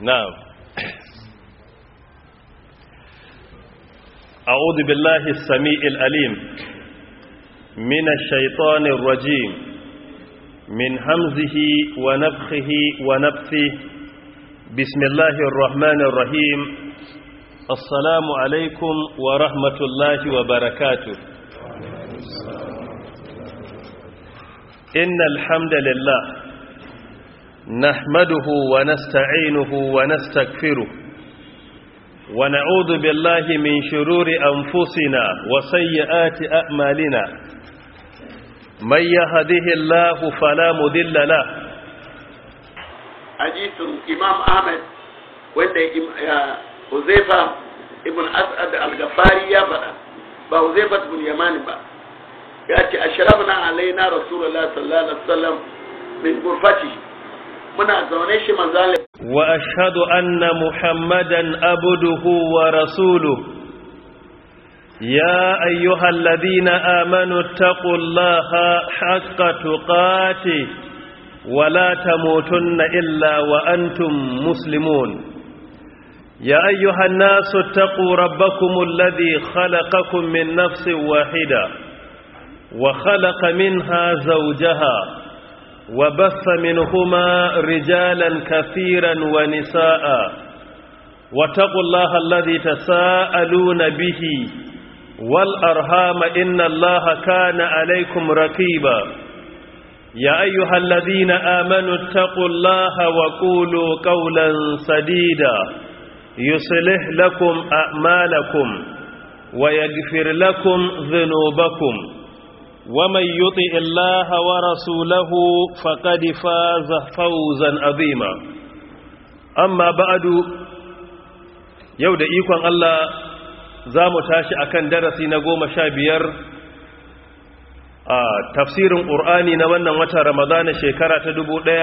نعم. أعوذ بالله السميع العليم من الشيطان الرجيم من همزه ونفخه ونفثه. بسم الله الرحمن الرحيم. السلام عليكم ورحمة الله وبركاته. إن الحمد لله نحمده ونستعينه ونستغفره ونعوذ بالله من شرور أنفسنا وسيئات أعمالنا. من يهده الله فلا مضل له. حديث الإمام أحمد وإن حذيفة ابن أسعد الغفاري يفعل بحذيفة بن يمان يأتي أشربنا علينا رسول الله صلى الله عليه وسلم من غرفته muna zaune shi manzalin wa ashhadu anna muhammadan abduhu wa rasuluhu ya ayyuhalladhina amanu taqullaha haqqa tuqatih wa la tamutunna illa wa antum muslimun ya ayyuhan nasu taqu rabbakumul ladhi khalaqakum min nafsin wahida wa khalaqa minha zawjaha وبث منهما رجالا كثيرا ونساء واتقوا الله الذي تساءلون به والأرحام إن الله كان عليكم رقيبا يا أيها الذين آمنوا اتقوا الله وقولوا قولا سديدا يصلح لكم أعمالكم ويغفر لكم ذنوبكم ومن يطع الله ورسوله فقد فاز فوزا عظيما أما بعد يود إيكوان الله zamu tashi akan darasi na 15 tafsirin Qur'ani na wannan watan Ramadana shekara ta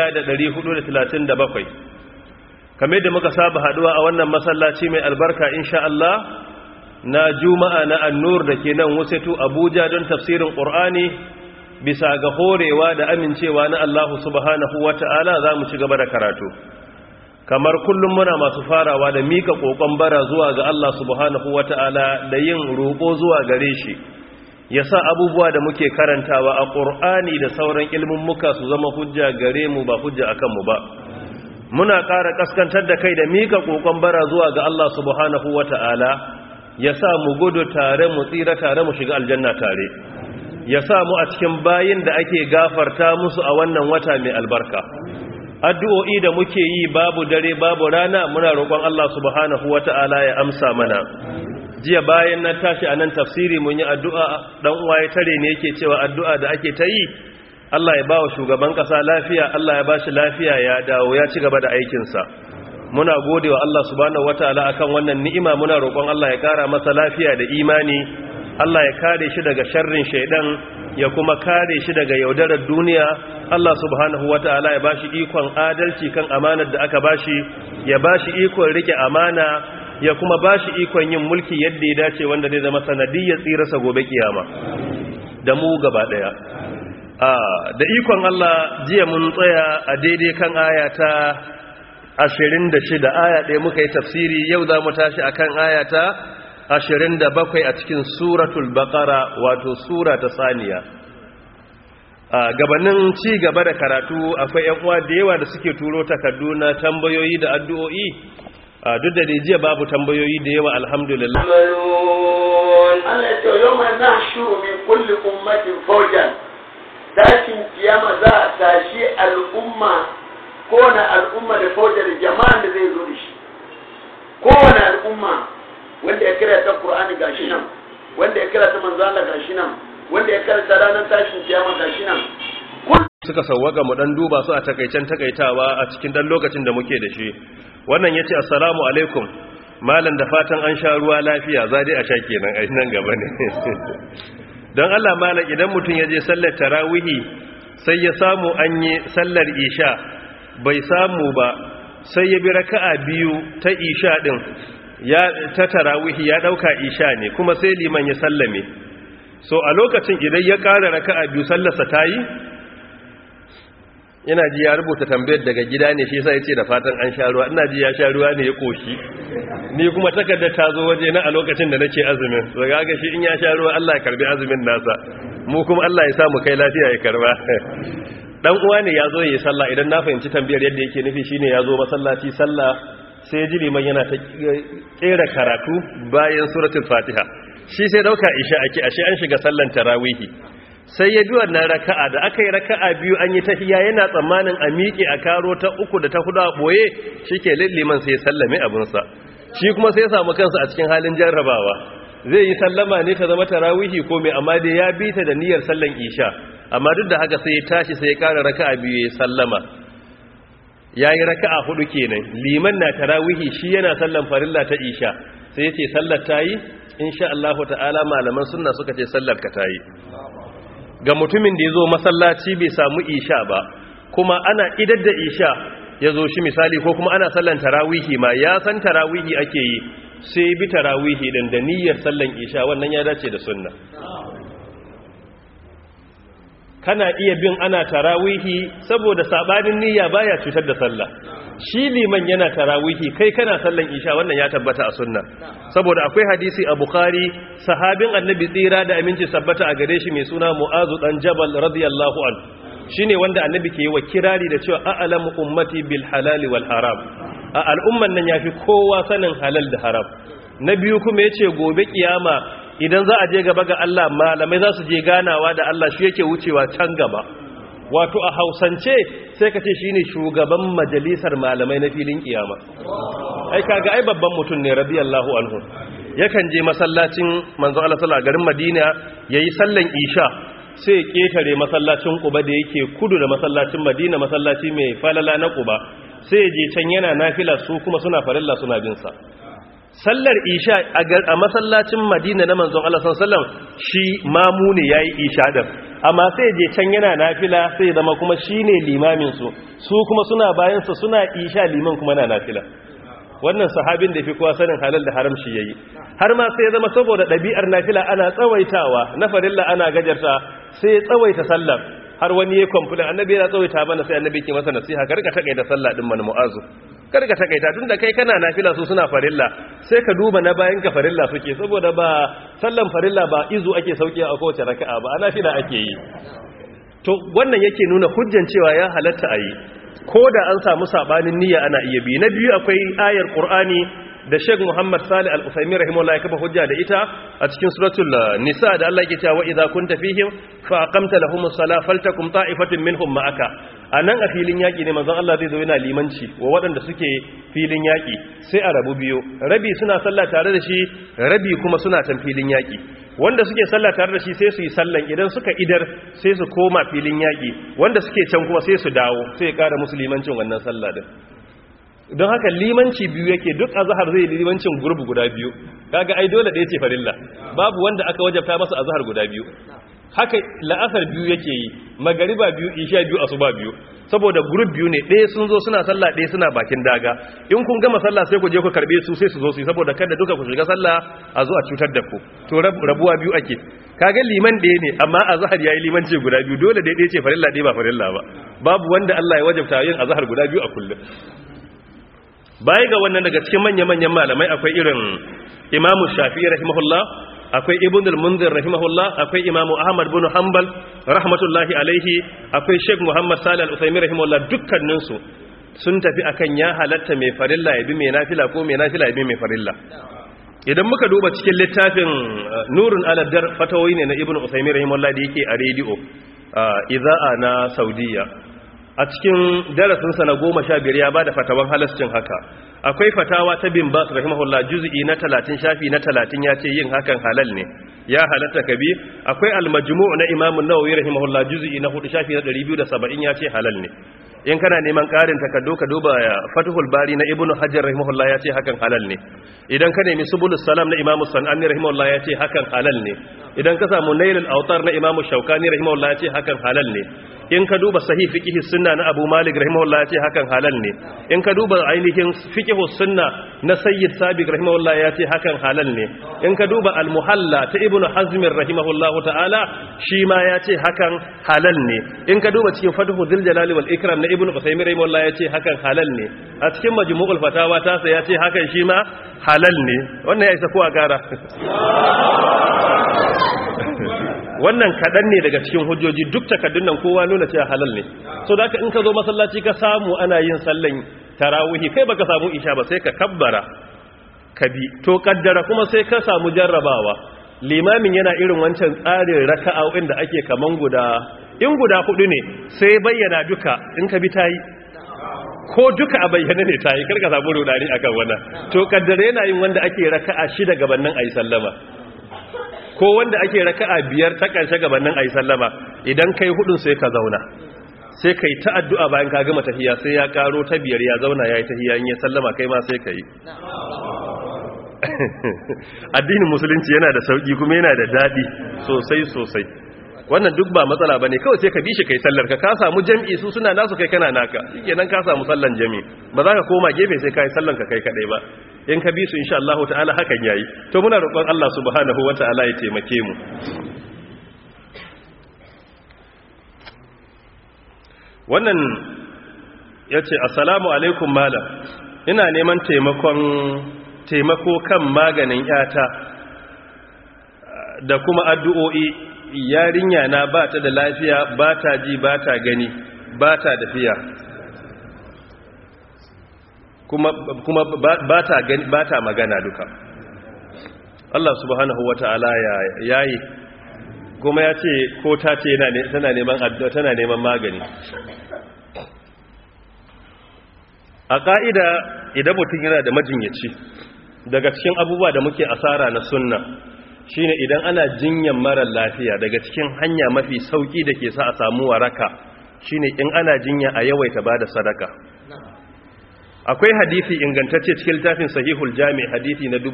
1437 kamar da muka saba haduwa a wannan masallaci mai albarka insha Allah na juma'a na annur da ke nan wasatu Abuja don tafsirin Qur'ani bisa ga horewa da amincewa na Allah subhanahu wata'ala za mu ci gaba da karatu kamar kullum muna masu farawa da mika kokon bara zuwa ga Allah subhanahu wata'ala da yin roƙo zuwa gare shi ya sa abubuwa da muke karantawa a Qur'ani da sauran ilmin muka su zama hujja gare mu ba hujja akan mu ba muna ƙara kaskantar da kai da mika kokon bara zuwa ga Allah subhanahu wata'ala ya sa mu gudu tare mu tsira tare mu shiga aljanna tare ya sa mu a cikin bayin da ake gafarta musu a wannan wata mai albarka addu'o'i da muke yi babu dare babu rana muna roƙon Allah subhanahu wata'ala ya amsa mana jiya bayan na tashi a nan tafsiri mun yi addu'a dan uwa ya tare ne yake cewa addu'a da ake ta yi Allah ya ba wa shugaban ƙasa lafiya Allah ya ba shi lafiya ya dawo ya ci gaba da aikinsa muna gode wa Allah subhanahu wataala akan wannan ni'ima muna roƙon Allah ya ƙara masa lafiya da imani Allah ya kare shi daga sharrin shaidan ya kuma kare shi daga yaudarar duniya Allah subhanahu wataala ya bashi ikon adalci kan amanar da aka bashi ya bashi ikon rike amana ya kuma bashi ikon yin mulki yadda ya dace wanda zai zama sanadiyyar tsirarsa gobe kiyama da mu gaba daya da ikon Allah jiya mun tsaya a daidai kan ayata 26 aya ɗaya muka yi tafsiri yau za mu tashi akan ayata 27 a cikin suratul baqara wato sura ta saniya gabanin ci gaba da karatu akwai ƴan uwa da yawa da suke turo takardu na tambayoyi da addu'o'i duk da jiya babu tambayoyi da yawa alhamdulillah Allah ya ce yawma nahshuru min kulli ummatin fawjan tashin kiyama za a tashi al'umma kowane al'umma da faujar jama'an da zai zo da shi kowane al'umma wanda ya kira ta Qur'ani gashi nan wanda ya kira ta manzala gashi nan wanda ya kira ta ranar tashin kiyama gashi nan suka sauwaka mu dan duba su a takaicen takaitawa a cikin dan lokacin da muke da shi wannan yace assalamu alaikum malam da fatan an sha ruwa lafiya za dai a sha kenan a nan gaba ne don Allah malam idan mutum ya je sallar tarawihi sai ya samu an yi sallar isha bai samu ba sai ya bi raka'a biyu ta isha din ya ta tarawihi ya dauka isha ne kuma sai liman ya sallame so a lokacin idan ya ƙara raka'a biyu sallarsa ta yi ina ji ya rubuta tambayar daga gida ne shi yasa yace da fatan an sha ruwa, ina ji ya sha ruwa ne ya koshi, ni kuma takardar ta zo waje na a lokacin da nake azumin, so ga shi in ya sha ruwa Allah ya karbi azumin nasa, mu kuma Allah ya sa mu kai lafiya ya karba. Dan uwa ne ya zo yayi sallah, idan na fahimci tambayar yadda yake nufi shine ya zo masallaci sallah sai ya ji liman yana ta kera karatu bayan suratul Fatiha, shi sai dauka isha ake, ashe an shiga sallan tarawihi. Sai ya bi wannan raka'a, da aka yi raka'a biyu an yi tahiya, yana tsammanin a miƙe a karo ta uku da ta hudu a boye, shike liman sai ya sallame abinsa, shi kuma sai ya samu kansa a cikin halin jarrabawa, zai yi sallama ne ta zama tarawihi ko mai, amma dai ya bi ta da niyyar sallan isha, amma duk da haka sai ya tashi sai ya ƙara raka'a biyu ya sallama, ya yi raka'a hudu kenan, liman na tarawihi shi yana sallan farilla ta isha, sai ya ce sallar ta yi, insha Allah ta'ala malaman sunna suka ce sallar ka ta yi. Ga mutumin da ya zo masallaci bai samu isha ba, kuma ana idar da isha ya zo shi misali, ko kuma ana sallan tarawihi ma ya san tarawihi ake yi, sai bi tarawihi din da niyyar sallan isha, wannan ya dace da sunna. Kana iya bin ana tarawihi saboda sabanin niyya baya cutar da sallah, shi liman yana tarawihi kai kana sallan isha, wannan ya tabbata a sunna, saboda akwai hadisi a Bukhari, sahabin annabi tsira da aminci sabbata a gare shi mai suna Mu'azu dan Jabal radiyallahu an, shine wanda annabi ke yi wa kirari da cewa a'lamu ummati bil halali wal haram, a al'umman nan yafi kowa sanin halal da haram. Na biyu kuma yace gobe kiyama idan za a je gaba ga Allah, malamai za su je ganawa da Allah, shi yake wucewa can gaba, wato a hausance sai ka ce shi ne shugaban majalisar malamai na filin kiyama. Ai kaga ai babban mutum ne radiyallahu anhu, yakan je masallacin manzo Allah sallallahu alaihi garin Madina yayi sallan isha, sai ya ketare masallacin Quba da yake kudu da masallacin Madina, masallaci mai falala na Quba, sai ya je can yana nafila, su kuma suna farilla suna bin sa. Sallar isha a masallacin Madina na manzon Allah sallallahu alaihi wasallam shi mamu ne yayi isha din, amma sai je can yana nafila, sai zama kuma shine limamin su, su kuma suna bayan sa suna isha, liman kuma na nafila. Wannan sahabin da fi kowa sanin halal da haram shi yayi, har ma sai zama saboda dabi'ar nafila ana tsawaitawa, na farilla ana gajarta, sai tsawaita sallar, har wani ya complain annabi yana tsawaita bana, sai annabi ke masa nasiha, karka takaita sallah din man Mu'azu, karka takaita, tunda kai kana nafila su suna farilla, sai ka duba na bayan ka farilla suke, saboda ba sallan farilla ba izu ake sauke a kowace raka'a ba, ana nafila ake yi. To wannan yake nuna hujjan cewa ya halatta a yi, ko da an samu sabanin niyya ana iya bi. Na biyu akwai ayar Qur'ani da Sheikh Muhammad Salih Al-Uthaymeen rahimahullah ya kafa hujja da ita a cikin suratul Nisa da Allah yake cewa wa idza kunta fihim fa aqamta lahumus salata faltakum ta'ifatun minhum ma'aka. Anan a filin yaki ne manzon Allah zai zo yana limanci wa waɗanda suke filin yaki, sai a rabu biyu, rabi suna sallah tare da shi, rabi kuma suna tan filin yaki. Wanda suke sallah tare da shi sai su yi sallan, idan suka idar sai su koma filin yaki, wanda suke can kuma sai su dawo, sai ya kara musulmancin wannan sallah din. Don haka limanci biyu yake, duk azhar zai limancin gurbu guda biyu, kaga ai dole da yace farilla, babu wanda aka wajabta masa azhar guda biyu. Haka la'asar biyu yake yi, magariba biyu, isha biyu, asuba biyu, saboda group biyu ne, ɗaya sun zo suna sallah, ɗaya suna bakin daga. In kun gama sallah sai ku je ku karbe su, sai su zo su yi, saboda kada duka ku shiga sallah a zo a cutar da ku. To rabuwa biyu ake, kaga liman ɗaya ne, amma azhar yayi limanci guda biyu, dole da ɗaya ce farilla, ɗaya ba farilla ba. Babu wanda Allah ya wajabta yin azhar guda biyu a kullum. Baya ga wannan, daga cikin manya-manyan malamai akwai irin Imam Shafi'i rahimahullah, akwai Ibn al-Munzir rahimahullah, akwai Imam Ahmad bin Hanbal rahmatullahi alaihi, akwai Sheikh Muhammad Salih Al-Uthaymeen rahimahullah, dukkanin su sun tafi akan ya halatta mai farilla ya bi mai nafila, ko mai nafila ya bi mai farilla. Idan muka duba cikin littafin Nurun ala Dar, fatawoyi ne na Ibn Uthaymeen rahimahullah da yake a rediyo Iza'a na Saudiya, a cikin darasinsa na 15 ya ba da fatawan halascin haka. Akwai fatawa ta bin Bas rahimahullah juz'i na 30 shafi na 30 ya ce yin hakan halal ne, ya halatta ka bi. Akwai al-majmu' na Imam an-Nawawi rahimahullah juz'i na 4 shafi na 270 ya ce halal ne. In kana neman ƙarin takardu ka duba Fathul Bari na Ibn Hajar rahimahullah ya ce hakan halal ne. Idan ka nemi Subulus Salam na Imam Sanani rahimahullah ya ce hakan halal ne. Idan ka samu Nailul Awtar na Imam Shawkani rahimahullah ya ce hakan halal ne. in ka duba sahih fiqh sunna na Abu Malik rahimahullah ya ce hakan halal ne, in ka duba ainihin fiqh sunna na Sayyid Sabiq rahimahullah ya ce hakan halal ne, in ka duba al-Muhalla ta Ibn Hazm rahimahullahu ta'ala shi ma ya ce hakan halal ne, in ka duba cikin Fathu Dhil Jalali wal Ikram na Ibn Uthaymeen rahimahullah ya ce hakan halal ne, a cikin Majmu'ul Fatawa ta sa ya ce hakan shi ma halal ne. Wannan ya isa ko a gara wannan kadan ne daga cikin hujjoji, duk takaddun nan kowa nuna cewa halal ne. So da in ka zo masallaci ka samu ana yin sallan tarawihi kai baka samu isha ba sai ka kabbara ka bi, to kaddara kuma sai ka samu jarrabawa limamin yana irin wancan tsarin raka'o'in da ake kaman guda hudu ne sai bayyana duka, in ka bi tayi ko duka a bayyana ne tayi, karka samu rudani akan wannan. To kaddara yana yin wanda ake raka'a 6 gabanin ayi sallama, ko wanda ake raka'a 5 ta karshe gabanin ayi sallama, idan kai hudun sai ka zauna sai kai ta addu'a bayan ka gama tahiyya, sai ya karo ta 5 ya zauna yayi tahiyya, in ya sallama kai ma sai kai. Addinin musulunci yana da sauki kuma yana da dadi sosai, wannan duk ba matsala bane, kawai sai ka bi shi kai sallar ka samu jami'i, su suna nasu kai kana naka, shikenan ka samu sallan jami'i, ba za ka koma gefe sai kai sallan ka kai kadai ba. In ka bi su insha Allah ta'ala hakan yayi. To muna roƙon Allah subhanahu wata'ala ya taimake mu. Wannan yace assalamu alaikum malam, ina neman taimako kan maganin yata da kuma addu'o'i. Yarinya na ba ta da lafiya, ba ta ji ba ta gani ba ta tafiya, kuma ba ta gani ba ta magana duka. Allah subhanahu wata'ala ya yayi, kuma ya ce ko ta ce tana neman addu'a, tana neman magani. A ƙa'ida idan mutum yana da majinyaci, daga cikin abubuwa da muke asara na sunna shine idan ana jinyan marar lafiya, daga cikin hanya mafi sauki da ke sa a samu waraka shine in ana jinya a yawaita bada sadaka. Akwai hadisi ingantacce cikin littafin Sahihul Jami' hadisi na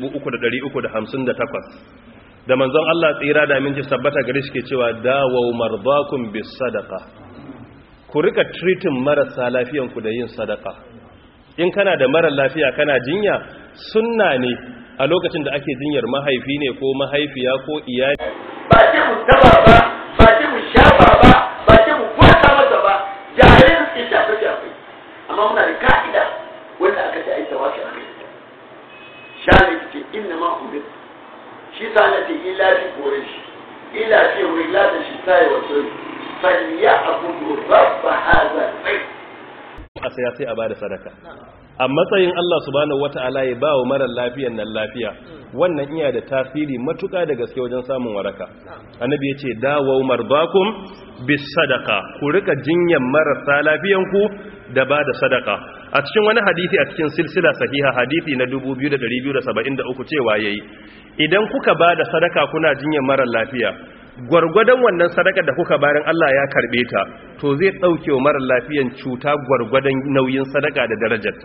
3358 da manzon Allah tsira da aminci sabbata gare shi ke cewa dawaw mardakum bis sadaqa, ku rika treating marasa lafiyan ku da yin sadaka. In kana da marar lafiya kana jinya, sunna ne a lokacin da ake jinyar mahaifi ne ko mahaifiya ko iyali, ba ce mu taba ba, ba ce mu shafa ba, ba ce mu kwata masa ba, jarin sai shafe amma muna da ka'ida wanda aka ce aita wasu a kai. Shani ce inna ma umir, shi sa na ce ila fi kore shi, ila fi wila da shi sai wato faliya abudu rabba hadha sai a sai a bada sadaka. A matsayin Allah subhanahu wata'ala ya bawa marar lafiyan nan lafiya, wannan iya da tasiri matuƙa da gaske wajen samun waraka. Annabi ya ce dawaw mardakum bis sadaqa, ku rika jinyan marasa lafiyan ku da bada sadaka. A cikin wani hadisi a cikin silsila sahiha hadisi na 2273 cewa yayi, idan kuka bada sadaka kuna jinyan marar lafiya, gwargwadon wannan sadaka da kuka bayan Allah ya karbe ta, to zai dauke wa marar lafiyan cuta gwargwadon nauyin sadaka da darajarta.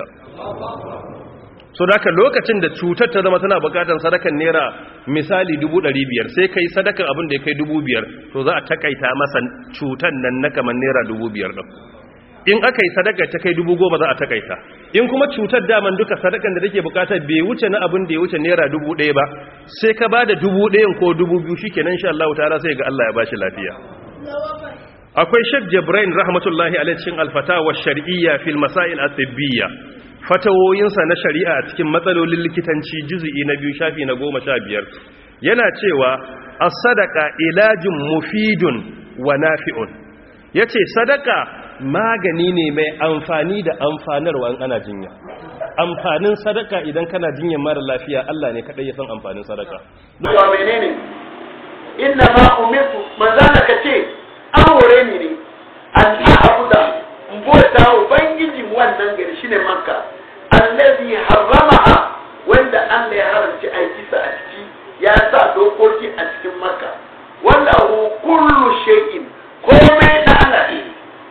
So da lokacin da cutar ta zama tana bukatar sadakan naira misali 500, sai kai sadakan abin da ya kai 5,000, to za a takaita masa cutar nan na kamar naira 5,000 din. In aka yi sadaka ta kai 10,000 za a takaita. In kuma cutar daman duka sadakan da take bukatar bai wuce na abin da ya wuce naira 1,000 ba, sai ka ba da 1,000 ko 2,000 shikenan insha Allah ta'ala sai ga Allah ya bashi lafiya. Akwai Sheikh Jibril rahmatullahi alaihi cikin al-fatawa shar'iyya fil masail at-tibbiyya, fatawoyinsa na shari'a a cikin matsalolin likitanci juz'i na 2 shafi na 15, yana cewa as-sadaqa ilajun mufidun wa nafi'un. Yace sadaka magani ne mai amfani da amfanarwa in ana jinya. Amfanin sadaka idan kana jinyar mara lafiya, Allah ne kadai ya san amfanin sadaka. To menene? Inna ma umirtu, manzala kace an hore ni ne an a'budu bota ubangiji wannan gari shine Makka, allazi harramaha, wanda Allah ya haramci aikisa a ciki, ya sa dokoki a cikin Makka, wallahu kullu shay'in, komai na Allah ne.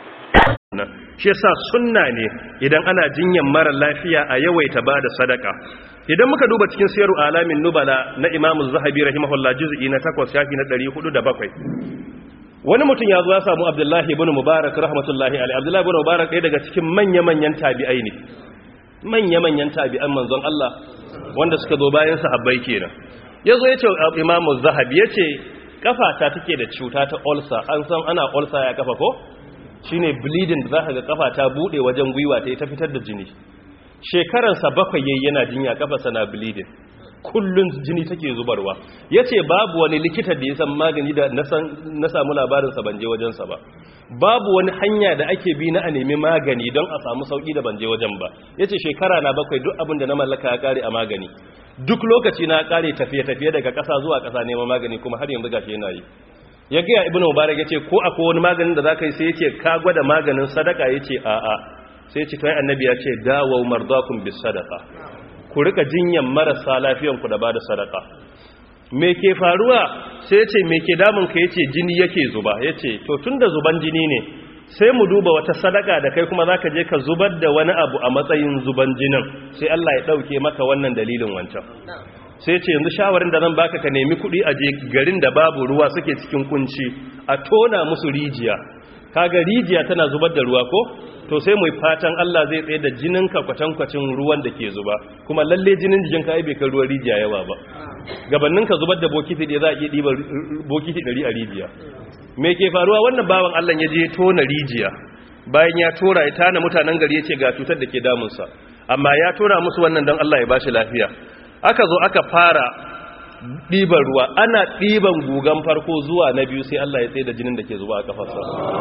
Shi yasa sunna ne idan ana jinyan mara lafiya a yawaita bada sadaka. Idan muka duba cikin siyaru alamin nubala na Imam Az-Zahabi rahimahullah juz'i na 8 shafi na 407, wani mutum ya zo ya samu Abdullahi ibn Mubarak rahmatullahi alaihi. Abdullahi ibn Mubarak ɗaya daga cikin manya-manyan tabi'ai ne, manya-manyan tabi'an manzon Allah wanda suka zo bayan sahabbai kenan. Ya zo ya ce Imam Zahabi, ya ce kafata take da cuta ta ulcer. An san ana ulcer ya kafa ko? Shine bleeding da zaka ga kafa ta bude wajen gwiwa ta fitar da jini. Shekaransa 7 yayi yana jinya, kafarsa na bleeding, kullun jini take zubarwa. Yace babu wani likita da ya san magani da na samu labarin sa banje wajen sa ba. Babu wani hanya da ake bi na a nemi magani don a samu sauki da banje wajen ba. Yace shekara na 7 duk abin da na mallaka ya kare a magani. Duk lokaci na kare tafiye-tafiye daga ƙasa zuwa ƙasa neman magani, kuma har yanzu gashi yana yi. Ya gaya Ibn Mubarak yace ko akwai wani maganin da zaka yi, sai yace ka gwada maganin sadaka, yace a'a. Sai yace to ai annabi ya ce dawu mardakum bis sadaqa, ku rika jinyan marasa lafiyan ku da bada sadaka. Me ke faruwa? Sai yace me ke damun ka? Yace jini yake zuba. Yace to tunda zuban jini ne, sai mu duba wata sadaka da kai kuma zaka je ka zubar da wani abu a matsayin zuban jinin, sai Allah ya dauke maka wannan dalilin wancan. Sai ce yanzu shawarin da zan baka, ka nemi kuɗi a je garin da babu ruwa, suke cikin kunci, a tona musu rijiya. Kaga rijiya tana zubar da ruwa ko? To sai mu fatan Allah zai tsaye da jinin ka kwatankwacin ruwan da ke zuba, kuma lalle jinin jikin ka ai bai kai ruwan rijiya yawa ba. Gabannin ka zubar da bokiti da za a iya ɗiba bokiti 100 a rijiya. Me ke faruwa? Wannan bawan Allah ya je tona rijiya, bayan ya tora ya tana mutanen gari, ya ce ga cutar da ke damunsa, amma ya tora musu wannan don Allah ya bashi lafiya. Aka zo aka fara ɗiban ruwa, ana ɗiban gugan farko zuwa na biyu, sai Allah ya tsaye da jinin da ke zuba a kafarsa,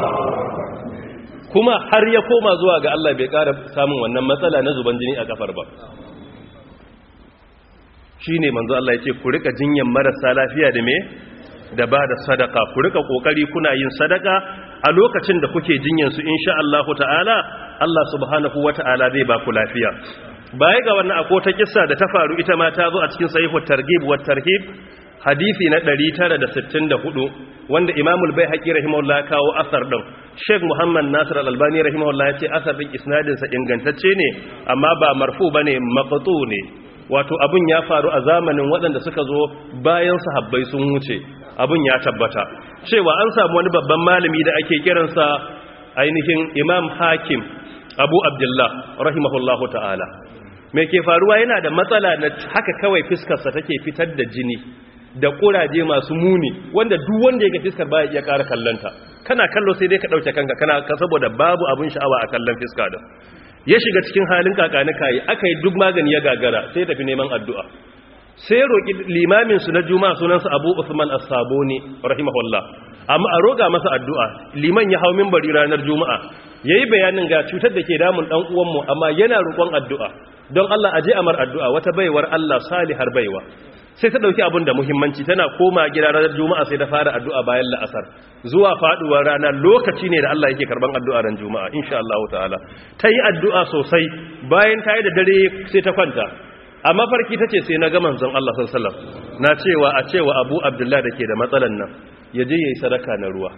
kuma har ya koma zuwa ga Allah, bai ƙara samun wannan matsala na zuban jini a kafar ba. Shi ne manzo Allah ya ce ku rika jinyan marasa lafiya da me? Da ba da sadaka. Ku rika kokari kuna yin sadaka a lokacin da kuke jinyan su, insha Allah ta'ala Allah subhanahu wata'ala zai ba ku lafiya. Baya ga wannan akwai ta kissa da ta faru, ita ma ta zo a cikin sahihut targhib wat tarhib, hadisi na 964, wanda Imam al-Baihaqi rahimahullah kawo asar din. Sheikh Muhammad Nasir al-Albani rahimahullah ya ce asar din isnadin sa ingantacce ne, amma ba marfu bane, maqtu ne. Wato abun ya faru a zamanin waɗanda suka zo bayan sahabbai sun wuce. Abun ya tabbata cewa an samu wani babban malami da ake kiransa ainihin Imam Hakim Abu Abdullah rahimahullahu ta'ala. Me ke faruwa? Yana da matsala na haka kawai fiskarsa take fitar da jini da kuraje masu muni, wanda duk wanda yake fiskar baya iya ƙara kallanta. Kana kallo sai dai ka dauke kanka, saboda babu abun sha'awa a kallon fiska da. Ya shiga cikin halin kakanika yi, aka yi duk magani ya gagara, sai tafi neman addu'a. Sai roƙi limamin su na Juma'a, sunansa Abu Uthman As-Sabuni rahimahullah, amma a roƙa masa addu'a. Liman ya hau minbari ranar Juma'a, yayi bayanin ga cutar da ke damun dan uwanmu, amma yana roƙon addu'a. Don Allah aje amar addu'a. Wata baiwar Allah, salihar baiwa, sai ta dauki abin da muhimmanci, tana koma gida ranar Juma'a sai ta fara addu'a bayan la'asar zuwa faduwar rana. Lokaci ne da Allah yake karban addu'a ran Juma'a insha Allah ta'ala. Ta yi addu'a sosai, bayan ta yi da dare sai ta kwanta. A mafarki tace sai na ga manzon Allah sallallahu alaihi wasallam na cewa Abu Abdullah dake da matsalan nan yaje yayi sadaka na ruwa.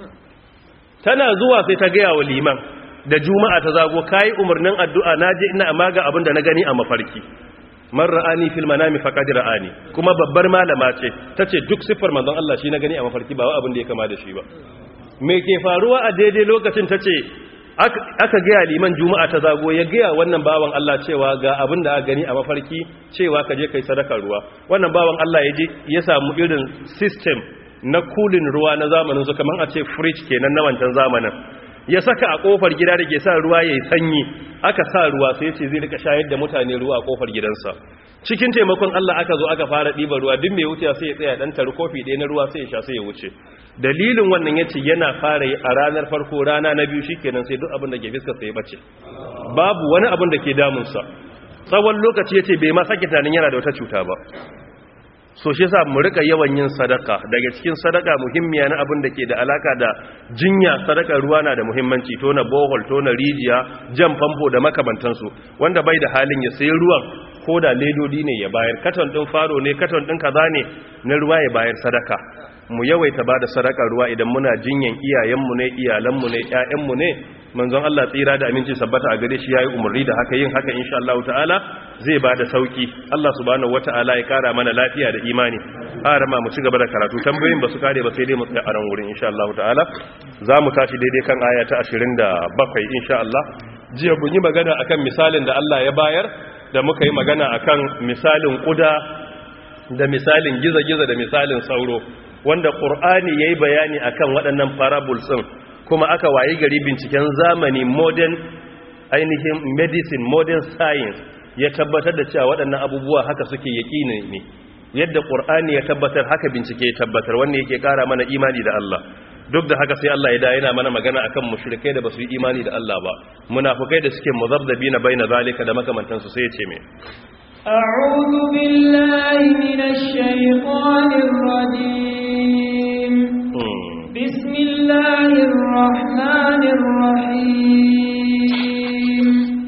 Tana zuwa sai ta ga wa liman da Juma'a ta zago, kai umarnin addu'a, naje ina amma ga abin da na gani a mafarki. Man ra'ani fil manami faqad ra'ani. Kuma babbar malama ce, tace duk sifar manzon Allah shi na gani a mafarki, ba wa abin da ya kama da shi ba. Me ke faruwa a daidai lokacin? tace aka gaya liman Juma'a ta zago, ya gaya wannan bawan Allah cewa ga abin da aka gani a mafarki, cewa ka je kai sadaka ruwa. Wannan bawan Allah ya je ya samu irin system na kulin ruwa na zamanin su, kamar a ce fridge kenan na wancan zamanin, ya saka a kofar gida da ke sa ruwa yayi sanyi. Aka sa ruwa, sai ya ce zai rika shayar da mutane ruwa a kofar gidansa. Cikin taimakon Allah aka zo aka fara ɗiba ruwa, duk mai wuce sai ya tsaya dan tari kofi ɗaya na ruwa sai ya sha sai ya wuce. Dalilin wannan yace yana fara yi a ranar farko, rana na biyu shikenan sai duk abin da ke fiskar sa ya bace, babu wani abin da ke damun sa. Tsawon lokaci yace bai ma sake tunanin yana da wata cuta ba. So shi yasa mu rika yawan yin sadaka. Daga cikin sadaka muhimmiya na abin da ke da alaka da jinya, sadaka ruwa na da muhimmanci. Tona bohol, tona rijiya, jan famfo da makamantansu. Wanda bai da halin ya sayi ruwan, ko da ledodi ne ya bayar, katon din faro ne, katon din kaza ne na ruwa ya bayar sadaka. Mu yawaita bada sadaka ruwa idan muna jinyan iyayenmu ne, iyalanmu ne, ƴaƴanmu ne, manzon Allah tsira da aminci sabbata a gare shi yayi umarni da haka, yin haka insha Allah ta'ala zai bada sauki. Allah subhanahu wata'ala ya kara mana lafiya da imani. Arama mu ci gaba da karatu, tambayoyin ba su kare ba sai dai mu tsaya a ran wurin insha Allah ta'ala. Za mu tashi daidai kan aya ta 27 insha Allah. Jiya mun yi magana akan misalin da Allah ya bayar, da muka yi magana akan misalin kuda da misalin giza-giza da misalin sauro, wanda Qur'ani yayi bayani akan waɗannan parables din, kuma aka wayi gari binciken zamani, modern ainihin medicine, modern science ya tabbatar da cewa waɗannan abubuwa haka suke yaƙini ne. Yadda Qur'ani ya tabbatar haka bincike ya tabbatar, wanda yake ƙara mana imani da Allah. Duk da haka sai Allah ya da yana mana magana akan mushrikai da basu yi imani da Allah ba, munafikai da suke muzabdabina baina zalika da makamantansu, sai ya ce me أعوذ بالله من الشيطان الرجيم بسم الله الرحمن الرحيم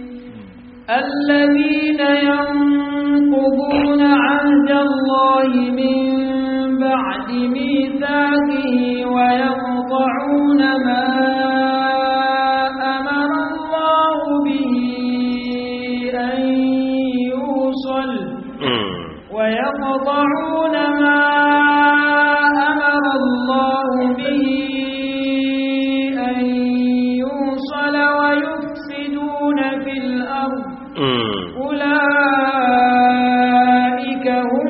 الذين ينقضون عهد الله من بعد ميثاقه ويقطعون ما أمر الله به أن يوصل ويقطعون ما أمر الله به أن يوصل ويفسدون في الأرض أولئك هم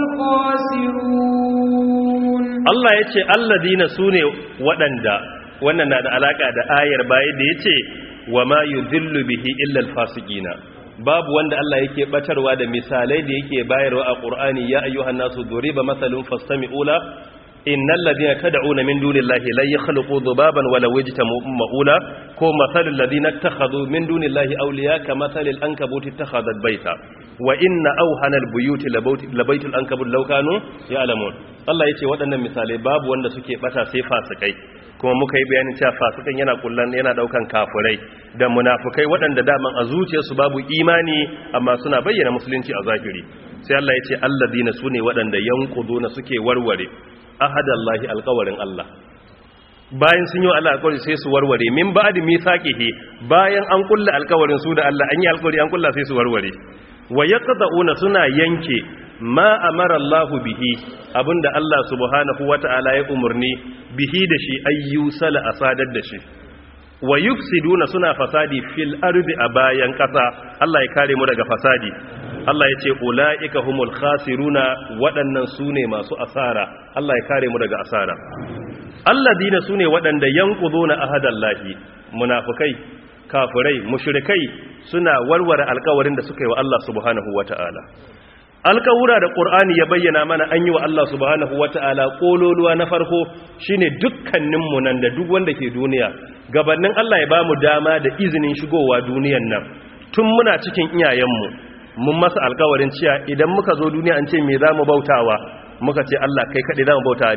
الخاسرون. Allah ya ce alladina sune waɗanda, wannan na da alaka da ayar baya da ya ce wa ma yudhillu bihi illa alfasiqina. Babu wanda Allah yake batarwa da misalai da yake bayarwa a Qur'ani. Ya ayyuhan nasu duriba mathalun fastami'u la innal ladina tad'una min dunillahi la yakhluqu dhubaban wala wajtamu la ko mathalul ladina ittakhadhu min dunillahi awliya kamathalil ankabuti ittakhadhat bayta wa inna awhanal buyuti labaytul ankabut law kanu ya'lamun. Allah yace waɗannan misalai babu wanda suke bata sai fasikai, kuma muka yi bayanin cewa fasikan yana daukan kafirai da munafikai waɗanda daman a zuciyarsu babu imani amma suna bayyana musulunci a zahiri. Sai Allah yace alladina sune waɗanda yanquduna suke warware ahadallahi alqawarin Allah. Bayan sun yi Allah alƙawari sai su warware min ba'di mithaqihi, bayan an kulla alƙawarin su da Allah, an yi alƙawari an kulla sai su warware. Wa yaqta'una suna yanke ma amara Allah bihi, abinda Allah subhanahu wata'ala ya umurni bihi da shi ayyusala asadar da shi. Wa yufsiduna suna fasadi fil ardi a bayan ƙasa. Allah ya kare mu daga fasadi. Allah ya ce ula'ika humul khasiruna, waɗannan su ne masu asara. Allah ya kare mu daga asara. Alladina su ne waɗanda yanquduna ahadallahi, munafikai, kafirai, mushrikai suna warware alƙawarin da suka yi wa Allah subhanahu wata'ala. Alƙawura da Qur'ani ya bayyana mana an yi wa Allah subhanahu wata'ala kololuwa na farko shine dukkaninmu nan da duk wanda ke duniya, gabanin Allah ya bamu dama da izinin shigowa duniyan nan, tun muna cikin iyayenmu mun masa alkawarin cewa idan muka zo duniya an ce me za mu bautawa, muka ce Allah kai kaɗai za mu bautawa,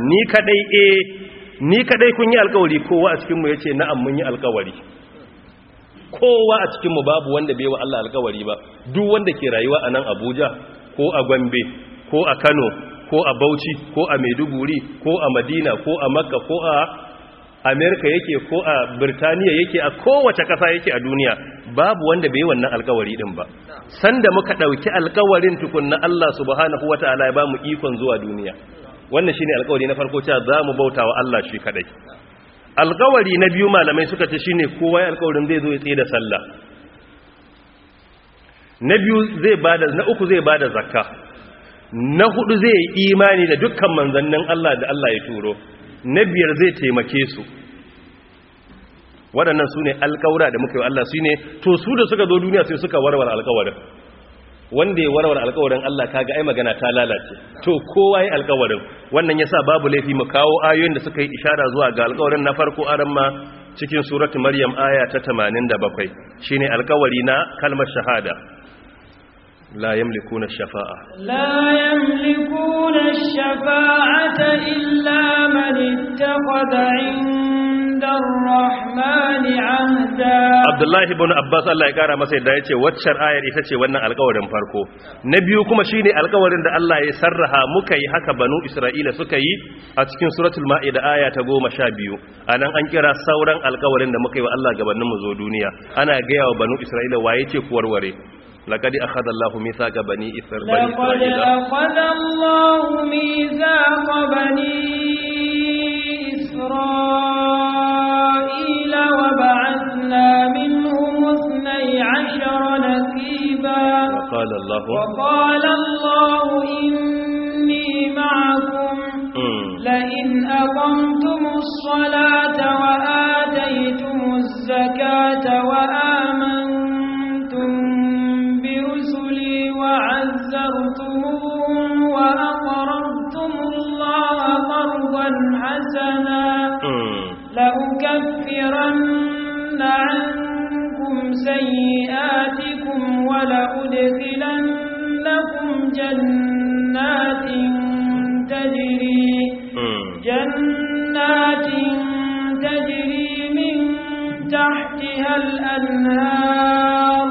ni kaɗai kun yi alkawari. Kowa a cikinmu ya ce na'am mun yi alkawari. Kowa a cikinmu babu wanda bai wa Allah alkawari ba. Duk wanda ke rayuwa a nan Abuja ko a Gombe ko a Kano ko a Bauchi ko a Maiduguri ko a Madina ko a Makka ko a Amerika yake ko a Birtaniya yake, a kowace ƙasa yake a duniya, babu wanda bai wannan alkawari din ba. Sanda muka ɗauki alkawarin tukunna Allah subhanahu wata'ala ya ba mu ikon zuwa duniya. Wannan shine alkawari na farko, cewa za mu bauta wa Allah shi kadai. Alkawari na biyu malamai suka ce shine kowa ya alkawarin zai zo ya tsaye da sallah. Na biyu na uku zai bada zakka. Na hudu zai yi imani da dukkan manzannin Allah da Allah ya turo. Na biyar zai taimake su. Waɗannan su ne alƙawura da muka yi Allah, su ne to su da suka zo duniya sai suka warware alƙawarin. Wanda ya warware alƙawarin Allah kaga ai magana ta lalace. To kowa ya alƙawarin, wannan yasa babu laifi mu kawo ayoyin da suka yi ishara zuwa ga alƙawarin. Na farko aran ma cikin suratu Maryam aya ta 87 shine alƙawari na kalmar shahada. لا يملكون الشفاعة إلا من اتخذ عند الرحمن عهدا. Abdullahi ibn Abbas Allah ya kara masa yadda yace waccar ayar ita ce wannan alƙawarin farko na biyu kuma shine alƙawarin da Allah ya sarraha muka yi haka banu Isra'ila suka yi a cikin suratul Maida aya ta 12 anan an kira sauran alƙawarin da muka yi wa Allah gabanin mu zo duniya ana ga yawa banu Isra'ila waye ce ku warware لقد أخذ الله ميثاق بني إسرائيل لقد أخذ الله ميثاق بني إسرائيل وبعثنا منهم 12 نقيبا وقال الله إني معكم لئن أقمتم الصلاة وآتيتم الزكاة وآمنتم وعزرتموهم وأقرضتم الله قرضا حسنا لأكفرن عنكم سيئاتكم ولأدخلنكم جنات تجري من تحتها الأنهار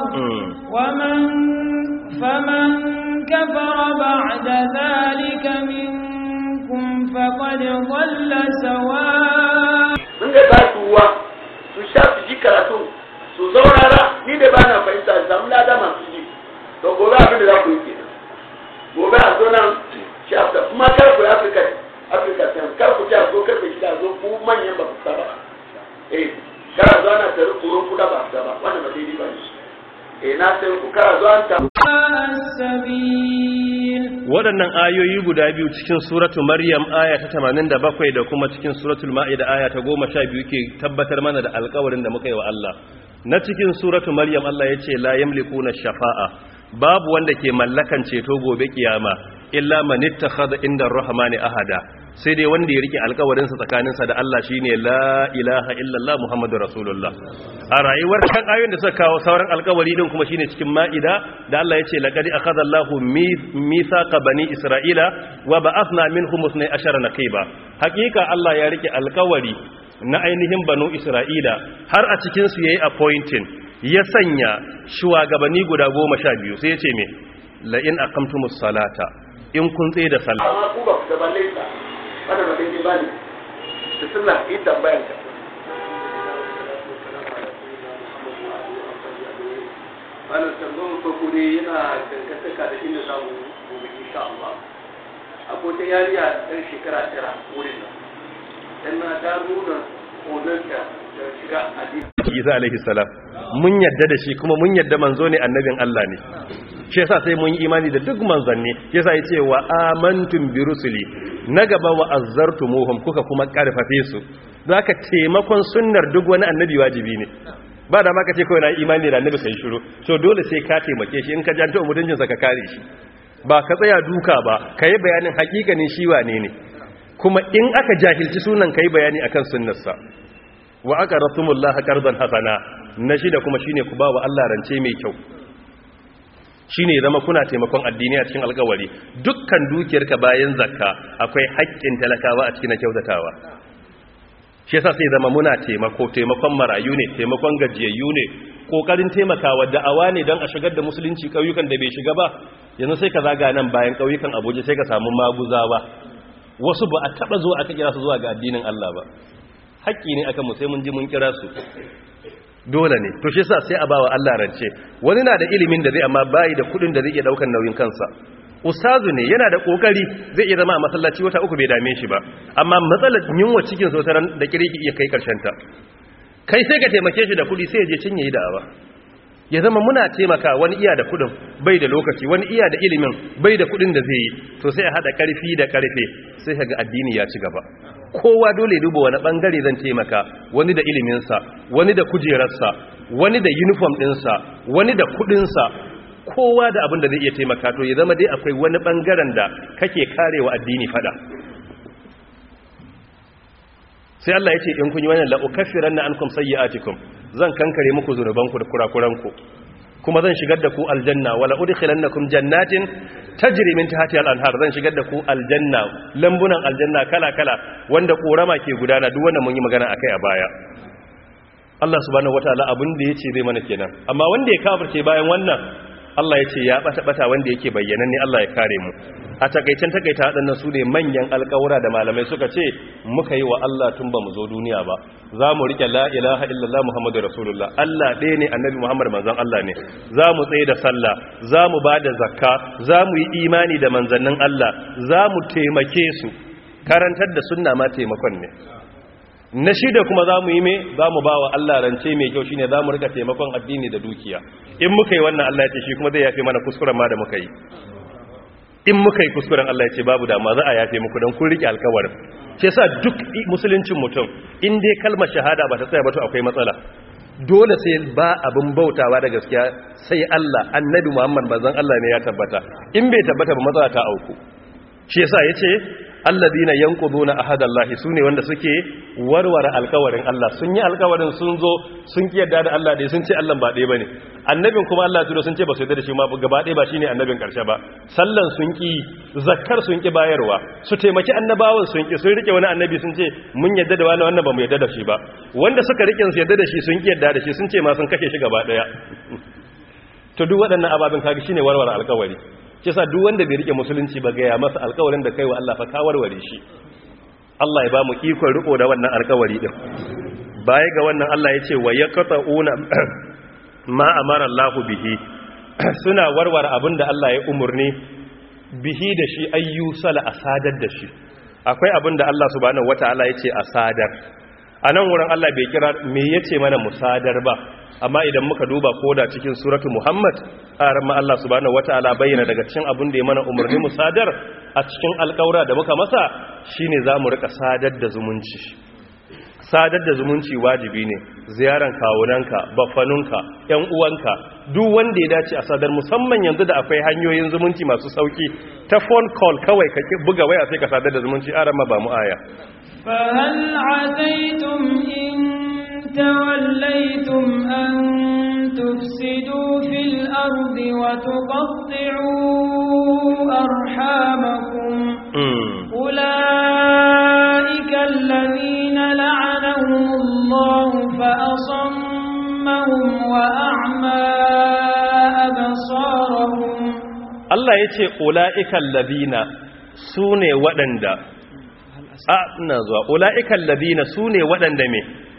فمن كفر بعد ذلك منكم فقد ضل سواء mun ga ba su ruwa su sha su ji karatu su zaurara ni da ba na fahimta samu lada masu ji to gobe abin da za ku yi kenan gobe a zo nan shafta kuma kar ku Afirka kar ku ta zo karfe shida zo ku manyan ba ku saba kar zo ana tare kurun kuda ba ku saba wannan ba daidai ba ne na sai ku kara zo an ta waɗannan ayoyi guda biyu cikin suratu Maryam aya ta 87 da kuma cikin suratul Ma'ida aya ta 12 ke tabbatar mana da alƙawarin da muka yi wa Allah na cikin suratu Maryam Allah ya ce la yamlikuna shafa'a babu wanda ke mallakan ceto gobe kiyama illa man ittakhadha inda ar-rahmani ahada sai dai wanda ya rike alƙawarinsa tsakaninsa da Allah shine la ilaha illallah muhammadur rasulullah a rayuwar kan ayoyin da suka kawo sauran alƙawari din kuma shine cikin Ma'ida da Allah yace laqad akhadha Allahu mithaqa bani isra'ila wa ba'athna minhum 12 naqiba hakika Allah ya rike alƙawari na ainihin banu isra'ila har a cikin su yayi appointing ya sanya shugabanni guda 12 sai yace me la in aqamtumus salata in kun tsaye da sallah amma ku ba ku da balle ba wannan ba dai ba ne bismillah yi tambayar ka wannan tambayar ko kure yana dangantaka da inda zamu gobe insha Allah akwai ta yariya ɗan shekara 9 wurin nan dan na ta nuna odanta da shiga addini Isa alaihi salam mun yadda da shi kuma mun yadda manzo ne annabin Allah ne shi yasa sai mun yi imani da duk manzanni yasa yace wa amantum bi rusuli na gaba wa azzartumuhum kuka kuma karfafe su zaka taimakon sunnar duk wani annabi wajibi ne ba da maka ce kawai na imani da annabi sai shiru so dole sai ka taimake shi in ka janta mutuncin sa ka kare shi ba ka tsaya duka ba kai bayanin hakikanin shi wane ne kuma in aka jahilci sunan kai bayani akan sunnarsa wa aqratumullah qardan hasana na shida kuma shine ku ba wa Allah rance mai kyau shine zama kuna taimakon addini a cikin alƙawari dukkan dukiyarka bayan zakka akwai haƙƙin talakawa a cikin kyautatawa shi yasa sai zama muna taimakon marayu ne taimakon gajiyayyu ne kokarin taimakawa da'awa ne don a shigar da musulunci ƙauyukan da bai shiga ba yanzu sai ka zaga nan bayan ƙauyukan Abuja sai ka samu maguzawa wasu ba a taba zo aka kira su zuwa ga addinin Allah ba haƙƙi ne akan mu sai mun ji mun kira su dole ne to shi yasa sai a bawa Allah rance wani na da ilimin da zai amma bai da kudin da zai iya daukar nauyin kansa ustazu ne yana da kokari zai iya zama a masallaci wata uku bai dame shi ba amma matsalar yunwa cikin sotaran da kiriki iya kai karshen ta kai sai ka taimake shi da kudi sai ya je cinye yi da'awa ya zama muna taimaka wani iya da kudin bai da lokaci wani iya da ilimin bai da kudin da zai yi to sai a hada karfi da karfe sai kaga addini ya ci gaba kowa dole duba wani bangare zan taimaka wani da iliminsa wani da kujerarsa wani da uniform ɗinsa wani da kudinsa kowa da abin da zai iya taimaka to ya zama dai akwai wani bangaren da kake karewa addini fada sai Allah ya ce in kun yi wannan la ukaffiranna ankum sayyi'atikum zan kankare muku zunubanku da kurakuranku kuma zan shigar da ku aljanna wala udkhilannakum jannatin tajri min tahtiha al-anhar zan shigar da ku aljanna lambunan aljanna kala kala wanda korama ke gudana duk wanda mun yi magana akai a baya Allah subhanahu wataala abin da yace zai mana kenan amma wanda ya kafirce bayan wannan Allah yace ya bata wanda yake bayyananne Allah ya kare mu a takaicen takaita wadannan su ne manyan alƙawura da malamai suka ce muka yi wa Allah tun ba mu zo duniya ba za mu rike la ilaha illallah muhammadur rasulullah Allah ɗaya ne annabi muhammad manzon Allah ne za mu tsaye da sallah za mu ba da zakka za mu yi imani da manzannin Allah za mu taimake su karantar da sunna ma taimakon ne na shida kuma za mu yi mai za mu ba wa Allah rance mai kyau shine za mu rika taimakon addini da dukiya in muka yi wannan Allah ya ce shi kuma zai yafe mana kuskuren ma da muka yi in muka yi kuskuren Allah ya ce babu dama za a yafe muku don kun rike alkawarin ce sa duk musuluncin mutum in dai kalmar shahada ba ta tsaya ba to akwai matsala dole sai ba abin bautawa da gaskiya sai Allah annabi Muhammad manzon Allah ne ya tabbata in bai tabbata ba matsala ta auku shi yasa yace alladina yanquduna ahadallahi sune wanda suke warware alkawarin Allah sun yi alkawarin sun zo sun ki yadda da Allah dai sun ce Allah ba dai bane annabin kuma Allah ya sun ce ba su yadda da shi ma gaba dai ba shine annabin karshe ba sallan sun ki zakkar sun ki bayarwa su taimaki annabawan sun ki sun rike wani annabi sun ce mun yadda da wani wannan ba mu yadda da shi ba wanda suka rike su yadda da shi sun ki yadda da shi sun ce ma sun kashe shi gaba daya to duk waɗannan ababin kaga shine warware alkawari kisa duk wanda bai rike musulunci ba gaya masa alkawarin da kaiwa Allah fa ka warware shi Allah ya ba mu ikon riko da wannan alkawari din baya ga wannan Allah ya ce wa yaqta'una ma amara Allah bihi suna warware abinda Allah ya umurni bihi da shi ayyusala asadar da shi akwai abinda Allah subhanahu wataala ya ce asadar anan wurin Allah bai kira me yace mana musadar ba amma idan muka duba koda cikin suratu Muhammad aran Allah subhanahu wataala bayyana daga cikin abin da ya mana umarni mu sadar a cikin alƙawura da muka masa shine zamu rika sadar da zumunci sadar da zumunci wajibi ne ziyaran kawunanka baffanunka ƴan uwanka duk wanda ya dace a sadar musamman yanzu da akwai hanyoyin zumunci masu sauki ta phone call kawai ka buga waya sai ka sadar da zumunci aran ma ba mu aya fa hal asaytum in توليتم أن تفسدوا في الأرض وتقطعوا أرحامكم أولئك الذين لعنهم الله فأصمهم وأعمى أبصارهم الله يتي أولئك الذين سوني ودندا أولئك الذين سوني ودندا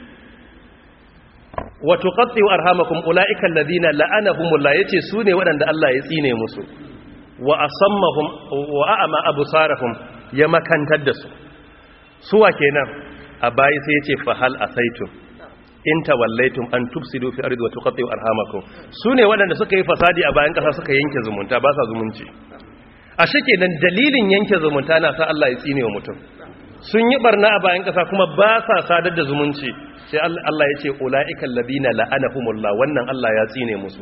wa tuqatti'u arhamakum ulaika alladhina la'anahumullah yace sune wadanda Allah ya tsine musu wa asammahum wa a'ma absarahum ya makantar da su suwa kenan a bayi sai yace fa hal asaitum in tawallaitum an tufsidu fi ardi wa tuqatti'u arhamakum sune wadanda suka yi fasadi a bayan kasa suka yanke zumunta ba sa zumunci a shike nan dalilin yanke zumunta na sa Allah ya tsine wa mutum sun yi barna a bayan kasa kuma ba sa sadar da zumunci sai Allah ya ce ula'ikal ladina la'anahumullah wannan Allah ya tsine musu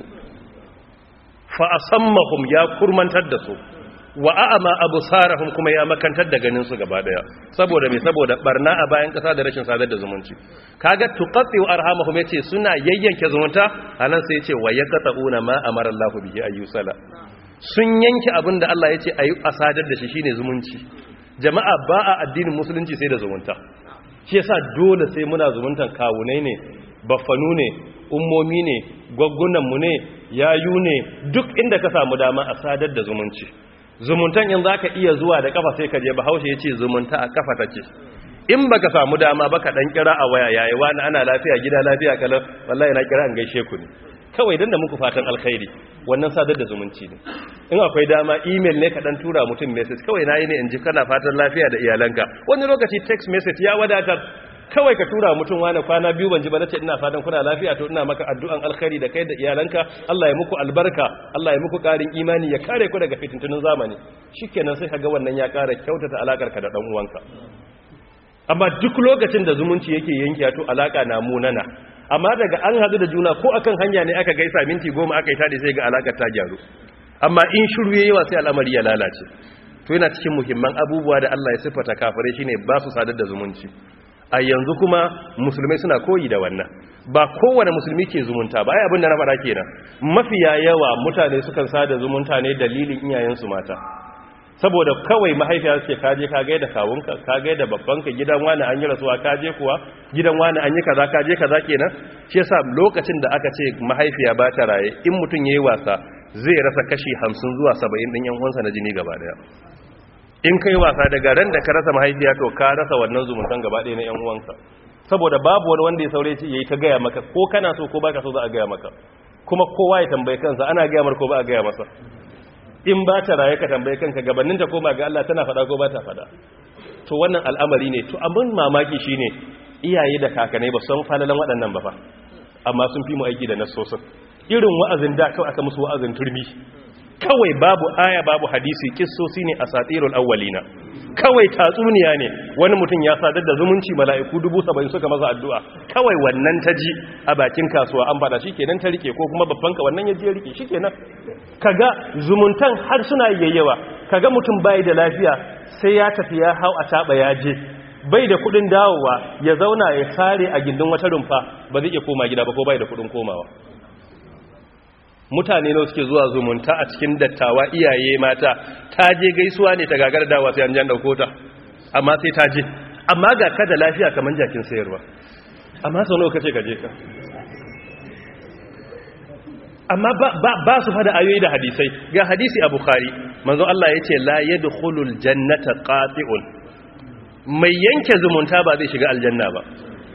fa asammahum ya kurmantar da su wa a'ama absarahum kuma ya makantar da ganin su gaba daya saboda me saboda barna a bayan kasa da rashin sadar da zumunci kaga tuqatti'u arhamahum yace suna yayyanke zumunta anan sai yace wa yaqta'una ma amara Allah bihi ayyusala sun yanke abinda Allah yace ayi asadar da shi shine zumunci jama'a ba a addinin musulunci sai da zumunta shi yasa dole sai muna zumuntan kawunai ne baffanu ne ummomi ne gwaggунanmu ne yayu ne duk inda ka samu dama a sadar da zumunci zumuntan in zaka iya zuwa da kafa sai ka je bahaushe yace zumunta a kafa take in baka samu dama baka dan kira a waya yayi wani ana lafiya gida lafiya kalan wallahi na kira an gaishe ku ne kawai dan da muku fatan alkhairi wannan sadar da zumunci ne in akwai dama email ne ka dan tura mutum message kawai nayi ne in ji kana fatan lafiya da iyalanka wani lokaci text message ya wadatar kawai ka tura mutum wani kwana biyu ban ji ba nace ina fatan kuna lafiya to ina maka addu'an alkhairi da kai da iyalanka Allah ya muku albarka Allah ya muku karin imani ya kare ku daga fitintunin zamani shikenan sai kaga wannan ya kara kyautata alakar ka da dan uwanka amma duk lokacin da zumunci yake yankiya to alaka na munana amma daga an hadu da juna ko akan hanya ne aka gaisa minti 10 aka yi tade sai ga alakar ta gyaru amma in shiru yayi wa sai al'amari ya lalace to yana cikin muhimman abubuwa da Allah ya sifata kafirai shine ba su sadar da zumunci a yanzu kuma musulmai suna koyi da wannan ba kowane musulmi ke zumunta ba ai abin da na faɗa kenan mafiya yawa mutane sukan sada zumunta ne dalilin iyayensu mata saboda kawai mahaifiya ce ka je ka gaida kawunka ka gaida babbanka gidan wani an yi rasuwa ka je kuwa gidan wani an yi kaza ka je kaza kenan shi yasa lokacin da aka ce mahaifiya ba ta raye in mutum yayi wasa zai rasa kashi 50 zuwa 70 din yan uwansa na jini gaba daya in kai wasa daga ran da ka rasa mahaifiya to ka rasa wannan zumuntan gaba daya na yan uwanka saboda babu wani wanda ya saurayi yayi ta gaya maka ko kana so ko baka so za a gaya maka kuma kowa ya tambaye kansa ana gaya mar ko ba a gaya masa in ba ta raye ka tambaye kanka gabanin ta koma ga Allah tana fada ko ba ta fada to wannan al'amari ne to abin mamaki shine iyaye da kakanai ba san falalan waɗannan ba fa amma sun fi mu aiki da nassosin irin wa'azin da kawai aka musu wa'azin turmi kawai babu aya babu hadisi kissosi ne asatirul awwalina kawai tatsuniya ne wani mutum ya sadar da zumunci mala'iku 70 suka masa addu'a kawai wannan ta ji a bakin kasuwa an fada shikenan ta rike ko kuma babbanka wannan ya je rike shikenan kaga zumuntan har suna yayyawa kaga mutum bai da lafiya sai ya tafi ya hau a taba ya je bai da kudin dawowa ya zauna ya sare a gindin wata rumfa ba zai iya koma gida ba ko bai da kudin komawa mutane ne suke zuwa zumunta a cikin dattawa iyaye mata ta je gaisuwa ne ta gagar dawa sai an jan dauko ta amma sai ta je amma ga ka da lafiya kaman jakin sayarwa amma sau nawa kace ka je ka amma ba su fada ayoyi da hadisai ga hadisi a bukhari manzo Allah yace la yadkhulul jannata qati'un mai yanke zumunta ba zai shiga aljanna ba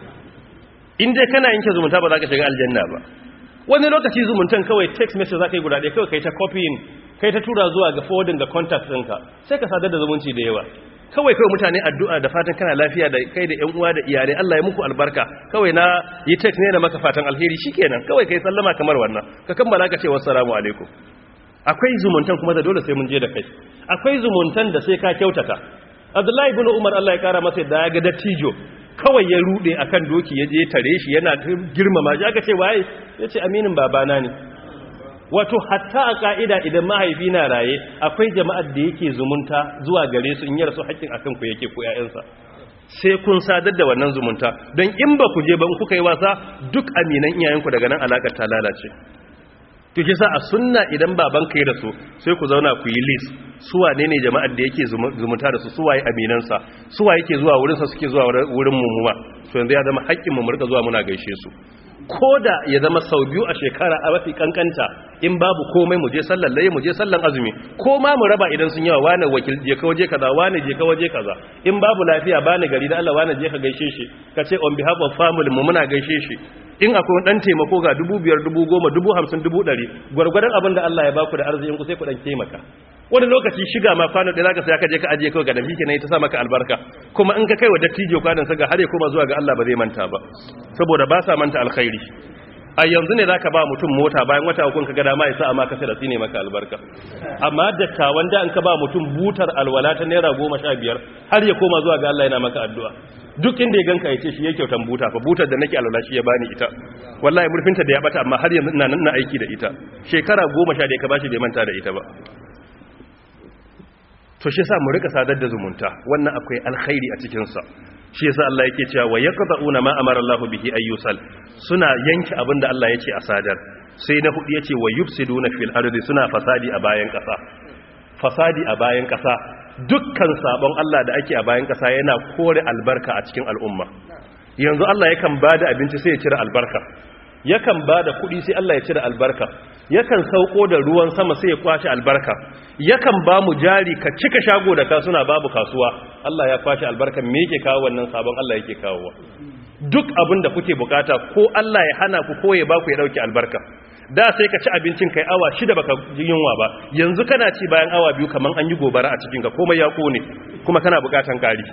in dai kana yanke zumunta ba za ka shiga aljanna ba wani lokaci zumuntan kawai text message za ka yi guda ɗaya kawai kai ta copying kai ta tura zuwa ga forwarding ga contact ɗinka sai ka sadar da zumunci da yawa kawai mutane addu'a da fatan kana lafiya da kai da ƴan uwa da iyalai Allah ya muku albarka kawai na yi text ne na maka fatan alheri shikenan kawai kai sallama kamar wannan ka kammala ka ce wassalamu alaikum akwai zumuntan kuma da dole sai mun je da kai akwai zumuntan da sai ka kyautata Abdullahi ibn Umar Allah ya kara masa da ya ga dattijo kawai ya rude akan doki ya je tare shi yana girmama shi aka ce waye yace aminin babana ne wato hatta a ka'ida idan mahaifi na raye akwai jama'ar da yake zumunta zuwa gare su in yi rasu haƙƙin akan ku yake ko ƴaƴansa sai kun sadar da wannan zumunta don in ba ku je ba kuka yi wasa duk aminan iyayenku daga nan alaƙar ta lalace to kisa a sunna idan baban kai da su sai ku zauna ku yi list su wane ne jama'ar da yake zumunta da su su waye aminansa su waye yake zuwa wurin sa suke zuwa wurin mumuma to yanzu ya zama haƙƙin mu rika zuwa muna gaishe su koda ya zama sau biyu a shekara a mafi kankanta in babu komai mu je sallan laye mu je sallan azumi ko ma mu raba idan sun yawa wane wakil je ka waje kaza wane je ka waje kaza in babu lafiya bani gari da Allah wane je ka gaishe shi ka ce on behalf of family mu muna gaishe shi in akwai dan taimako ga 5,000 10,000 50,000 100 gwargwadon abin da Allah ya baku da arzikin ku sai ku dan taimaka wani lokaci shiga ma kwano da zaka sai ka je ka ajiye kawai ga dafi kenan ita sa maka albarka kuma in ka kai wa dattijo kwanan sa ga har ya koma zuwa ga Allah ba zai manta ba saboda ba sa manta alkhairi a yanzu ne zaka ba mutum mota bayan wata uku ka ga dama ya sa amma ka sai da tsine maka albarka amma dattawan da an ka ba mutum butar alwala ta naira 15 har ya koma zuwa ga Allah yana maka addu'a duk inda ya ganka yace shi yake kyautan buta fa butar da nake alwala shi ya bani ita wallahi murfinta da ya bata amma har yanzu ina nan na aiki da ita shekara 11 ka bashi bai manta da ita ba to shi yasa mu rika sadar da zumunta wannan akwai alkhairi a cikin sa shi yasa Allah yake cewa wa yaqta'una ma amara Allahu bihi ayyusal suna yanke abinda Allah yace a sadar sai na hudu yace wa yufsiduna fil ardi suna fasadi a bayan kasa fasadi a bayan kasa dukkan sabon Allah da ake a bayan kasa yana kore albarka a cikin al'umma yanzu Allah yakan bada abinci sai ya cire albarka yakan bada kuɗi sai Allah ya cire albarka yakan sauko da ruwan sama sai ya kwashi albarka yakan ba mu jari ka cika shago da kasuna babu kasuwa Allah ya kwashi albarka me yake kawo wannan sabon Allah yake kawowa duk abin da kuke bukata ko Allah ya hana ku ko ya ba ku ya dauki albarka da sai ka ci abincin kai awa 6 baka ji yunwa ba yanzu kana ci bayan awa 2 kaman an yi gobara a cikin ka komai ya kone kuma kana bukatan kari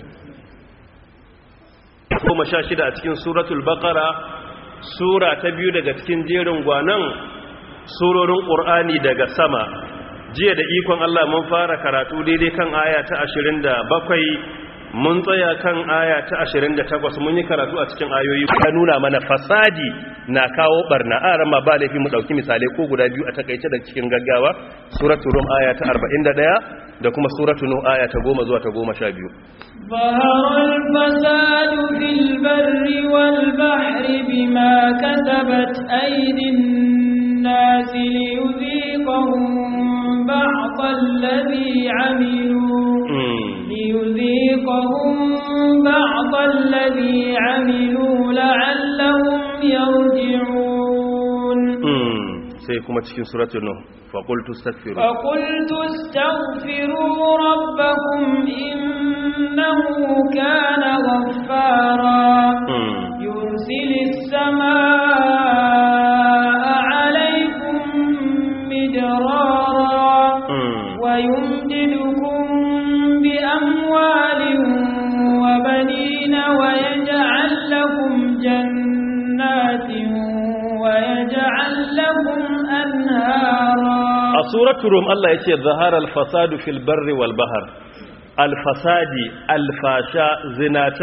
16 a cikin suratul baqara sura ta biyu daga cikin jerin gwanan surorin qur'ani daga sama jiya da ikon Allah mun fara karatu daidai kan aya ta 27 mun tsaya kan aya ta 28 mun yi karatu a cikin ayoyi ka nuna mana fasadi na kawo barna arama ba laifi mu dauki misalai ko guda biyu a takeice da cikin gaggawa suratul rum aya ta 41 da kuma suratul nuh aya ta 10 zuwa ta 12 ظهر الفساد في البر والبحر بما كسبت أيدي الناس ليذيقهم بعض الذي عملوا ليذيقهم بعض الذي عملوا لعلهم يرجعون. sai kuma cikin suratul nuh faqultu astaghfiru rabbakum innahu kana ghaffara yursilis samaa alaykum midrara wa yumdidukum bi amwalin wa banina wa yaj'al lakum jannatin wa yaj'al lakum a suratul rum Allah yace zaharal fasadu fil barri wal bahr al fasadi al fasha zinace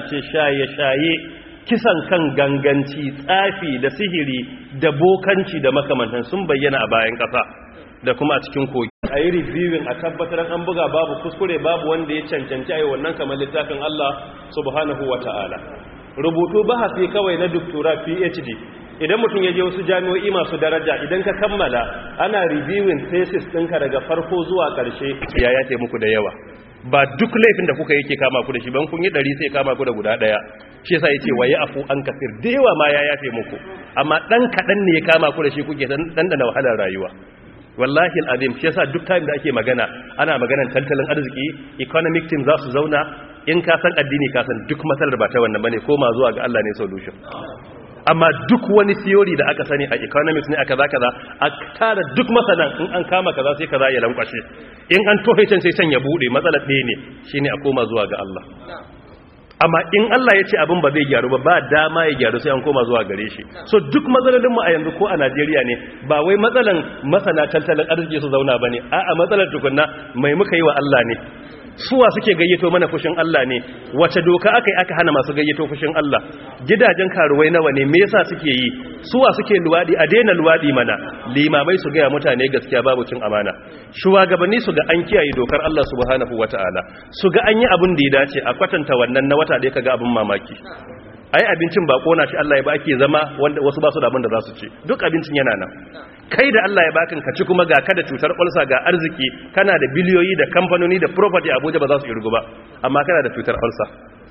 shaye kisan kan ganganci tsafi da sihiri da bokanci da makamantan sun bayyana a bayan kasa da kuma a cikin kogi ayi reviewing a tabbatar an buga babu kuskure babu wanda ya cancanci ayi wannan kamar littafin Allah subhanahu wataala rubutu bahasi kawai na doctora PhD idan mutum ya je wasu jami'o'i masu daraja idan ka kammala ana reviewing thesis ɗinka daga farko zuwa ƙarshe ya yace muku da yawa ba duk laifin da kuka yake kama ku da shi ban kun yi 100 sai kama ku da guda ɗaya shi yasa yace waye afu an kafir da yawa ma ya yafe muku amma dan kadan ne ya kama ku da shi kuke dan da wahalar rayuwa wallahi alazim shi yasa duk time da ake magana ana maganar tattalin arziki economic team za su zauna in ka san addini ka san duk matsalar ba ta wannan bane koma zuwa ga Allah ne solution amma duk wani theory da aka sani a economics ne aka kaza a tara duk masanan in an kama kaza sai kaza ya lankwashe in an tohe can sai san ya bude matsalar ɗaya ne shine a koma zuwa ga Allah amma in Allah ya ce abin ba zai gyaru ba dama ya gyaru sai an koma zuwa gare shi so duk matsalolin mu a yanzu ko a Najeriya ne ba wai matsalan masana tattalin arziki su zauna bane a'a matsalar tukunna mai muka yi wa Allah ne suwa suke gayyato mana fushin Allah ne wace doka aka hana masu gayyato fushin Allah gidajen karuwai nawa ne me yasa suke yi suwa suke luwadi a daina luwadi mana limamai su gaya mutane gaskiya babu cin amana shugabanni su ga an kiyaye dokar Allah subhanahu wataala su ga an yi abin da ya dace a kwatanta wannan na wata da kaga abin mamaki ai abincin ba kona shi Allah ya ba ake zama wanda wasu ba su da abin da za su ci duk abincin yana nan kai da Allah ya bakin ka ci kuma ga kada cutar ulsa ga arziki kana da biliyoyi da kamfanoni da property Abuja ba za su irgu ba amma kana da cutar ulsa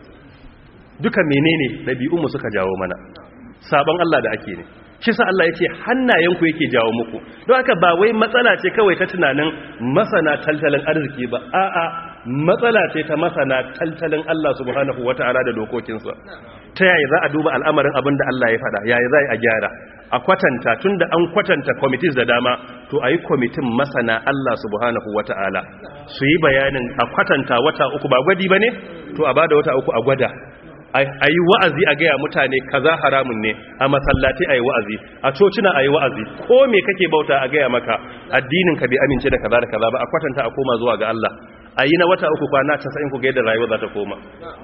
duka menene dabi'un mu suka jawo mana sabon Allah da ake ne shi sa Allah yace hannayenku yake jawo muku don haka ba wai matsala ce kawai ta tunanin masana tattalin arziki ba a'a matsala ce ta masana tattalin Allah subhanahu wataala da dokokinsa ta yaya za a duba al'amarin abin da Allah ya faɗa yaya za a gyara a kwatanta tunda an kwatanta committees da dama to ayi kwamitin masana Allah subhanahu wataala su yi bayanin a kwatanta wata uku ba gwadi bane to a bada wata uku a gwada a yi wa'azi a gaya mutane kaza haramun ne a masallaci a yi wa'azi a cocina a yi wa'azi ko me kake bauta a gaya maka addinin ka bai amince da kaza da kaza ba a kwatanta a koma zuwa ga Allah a yi na wata uku kwana 90 ku ga yadda rayuwa za ta koma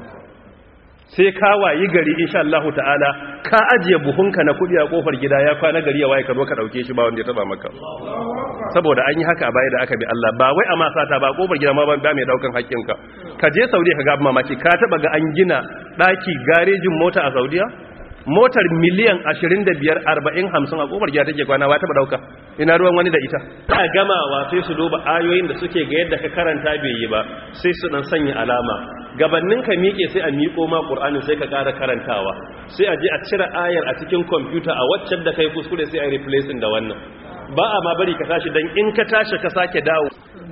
sai ka wayi gari insha Allah ta'ala ka ajiye buhunka na kudi a kofar gida ya kwana gari ya waye ka zo ka dauke shi ba wanda ya taba maka saboda an yi haka a baya da aka bi Allah ba wai a masata ba kofar gida ma ba mai daukan hakkinka ka je Saudiya ka ga abin mamaki ka taba ga an gina daki garejin mota a Saudiya motar miliyan 25 40 50 a kofar gida take kwana ba taba dauka ina ruwan wani da ita ta gamawa sai su duba ayoyin da suke ga yadda ka karanta bai yi ba sai su dan sanya alama gabannin ka miƙe sai a miƙo ma ƙur'anin sai ka ƙara karantawa sai a je a cire ayar a cikin kwamfuta a waccan da kai kuskure sai a yi replacing da wannan ba a ma bari ka tashi don in ka tashi ka sake dawo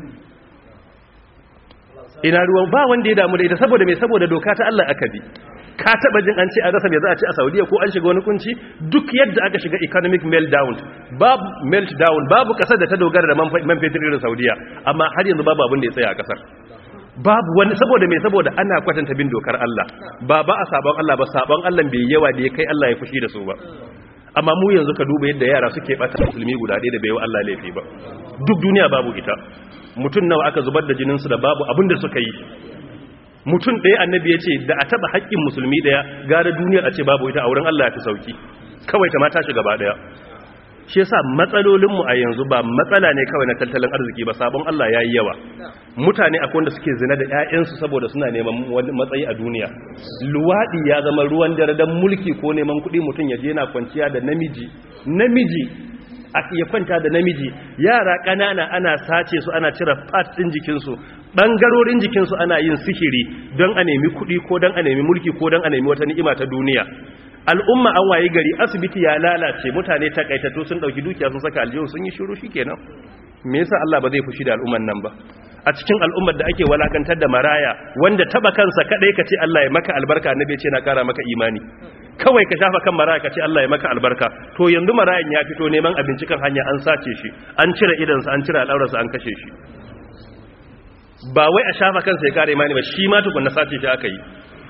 ina ruwan ba wanda ya damu da ita saboda mai saboda doka ta Allah aka bi ka taba jin an ce a rasa me za a ci a Saudiya ko an shiga wani kunci duk yadda aka shiga economic meltdown babu kasar da ta dogara da man fetur irin Saudiya amma har yanzu babu abin da ya tsaya a kasar babu wani saboda mai saboda ana kwatanta bin dokar Allah ba a sabon Allah ba sabon Allah bai yawa da ya kai Allah ya fushi da su ba amma mu yanzu ka duba yadda yara suke bata musulmi guda ɗaya da bai wa Allah laifi ba duk duniya babu ita mutum nawa aka zubar da jinin su da babu abin da suka yi mutum ɗaya annabi ya ce da a taba haƙƙin musulmi ɗaya gara duniyar a ce babu ita a wurin Allah ya fi sauki kawai ta mata shi gaba ɗaya shi yasa matsalolinmu a yanzu ba matsala ne kawai na tattalin arziki ba sabon Allah ya yi yawa mutane akwai wanda suke zina da 'ya'yansu saboda suna neman wani matsayi a duniya luwaɗi ya zama ruwan dare don mulki ko neman kuɗi mutum ya je na kwanciya da namiji ya kwanta da namiji, yara ƙanana ana sace su ana cire part ɗin jikinsu, ɓangarorin jikinsu ana yin sihiri don a nemi kuɗi ko don a nemi mulki ko don a nemi wata ni'ima ta duniya. Al'umma an waye gari, asibiti ya lalace, mutane takaitattu sun ɗauki dukiya sun saka aljihu sun yi shiru shikenan. Me yasa Allah ba zai fushi da al'umman nan ba? A cikin al'ummar da ake walakantar da maraya, wanda taba kansa kadai kace Allah ya maka albarka, annabi ya ce na kara maka imani. Kawai ka shafa kan maraya kace Allah ya maka albarka, to yanzu marayan ya fito neman abinci kan hanya, an sace shi, an cire idansa, an cire al'aurarsa, an kashe shi. Ba wai a shafa kansa ya kara imani ba, shi ma tukunna sace shi aka yi.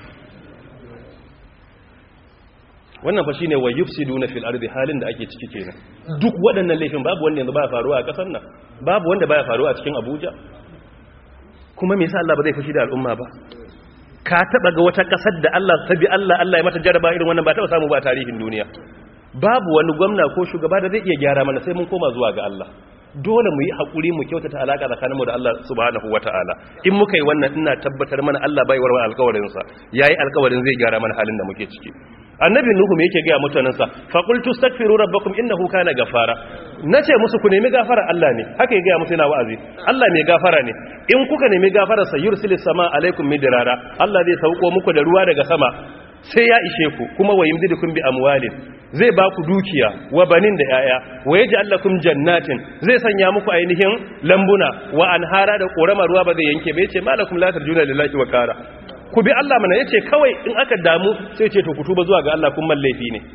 Wannan fa shine wa yufsiduna fil ardi, halin da ake ciki kenan. Duk waɗannan laifin babu wanda yanzu baya faruwa a ƙasar nan, babu wanda baya faruwa a cikin Abuja. Kuma me yasa Allah ba zai fushi da al'umma ba? Ka taba ga wata ƙasar da Allah ta bi Allah ya mata jaraba irin wannan, ba ta samu ba tarihin duniya. Babu wani gwamna ko shugaba da zai iya gyara mana, sai mun koma zuwa ga Allah. Dole mu yi haƙuri mu kyautata alaƙa tsakaninmu da Allah subhanahu wata'ala. In muka yi wannan, ina tabbatar mana Allah bai warware alƙawarinsa, yayi alƙawarin zai gyara mana halin da muke ciki. Annabi Nuhu me yake ga mutanansa, fa qultu astaghfiru rabbakum innahu kana ghafara. Nace musu ku nemi gafara Allah ne, haka ya ga musu yana wa'azi. Allah mai gafara ne. In kuka nemi gafara sa yursilis sama alaikum midrara, Allah zai sauko muku da ruwa daga sama sai ya ishe ku, kuma wa yimdidukum bi amwalin, zai ba ku dukiya wa banin da yaya, wa yaj'al lakum jannatin, zai sanya muku ainihin lambuna wa anhara da korama ruwa ba zai yanke ba. Yace malakum la tarjuna lillahi wa qara. Ku bi Allah mana, yace kawai in aka damu sai ce to ku tuba zuwa ga Allah, kun man laifi ne.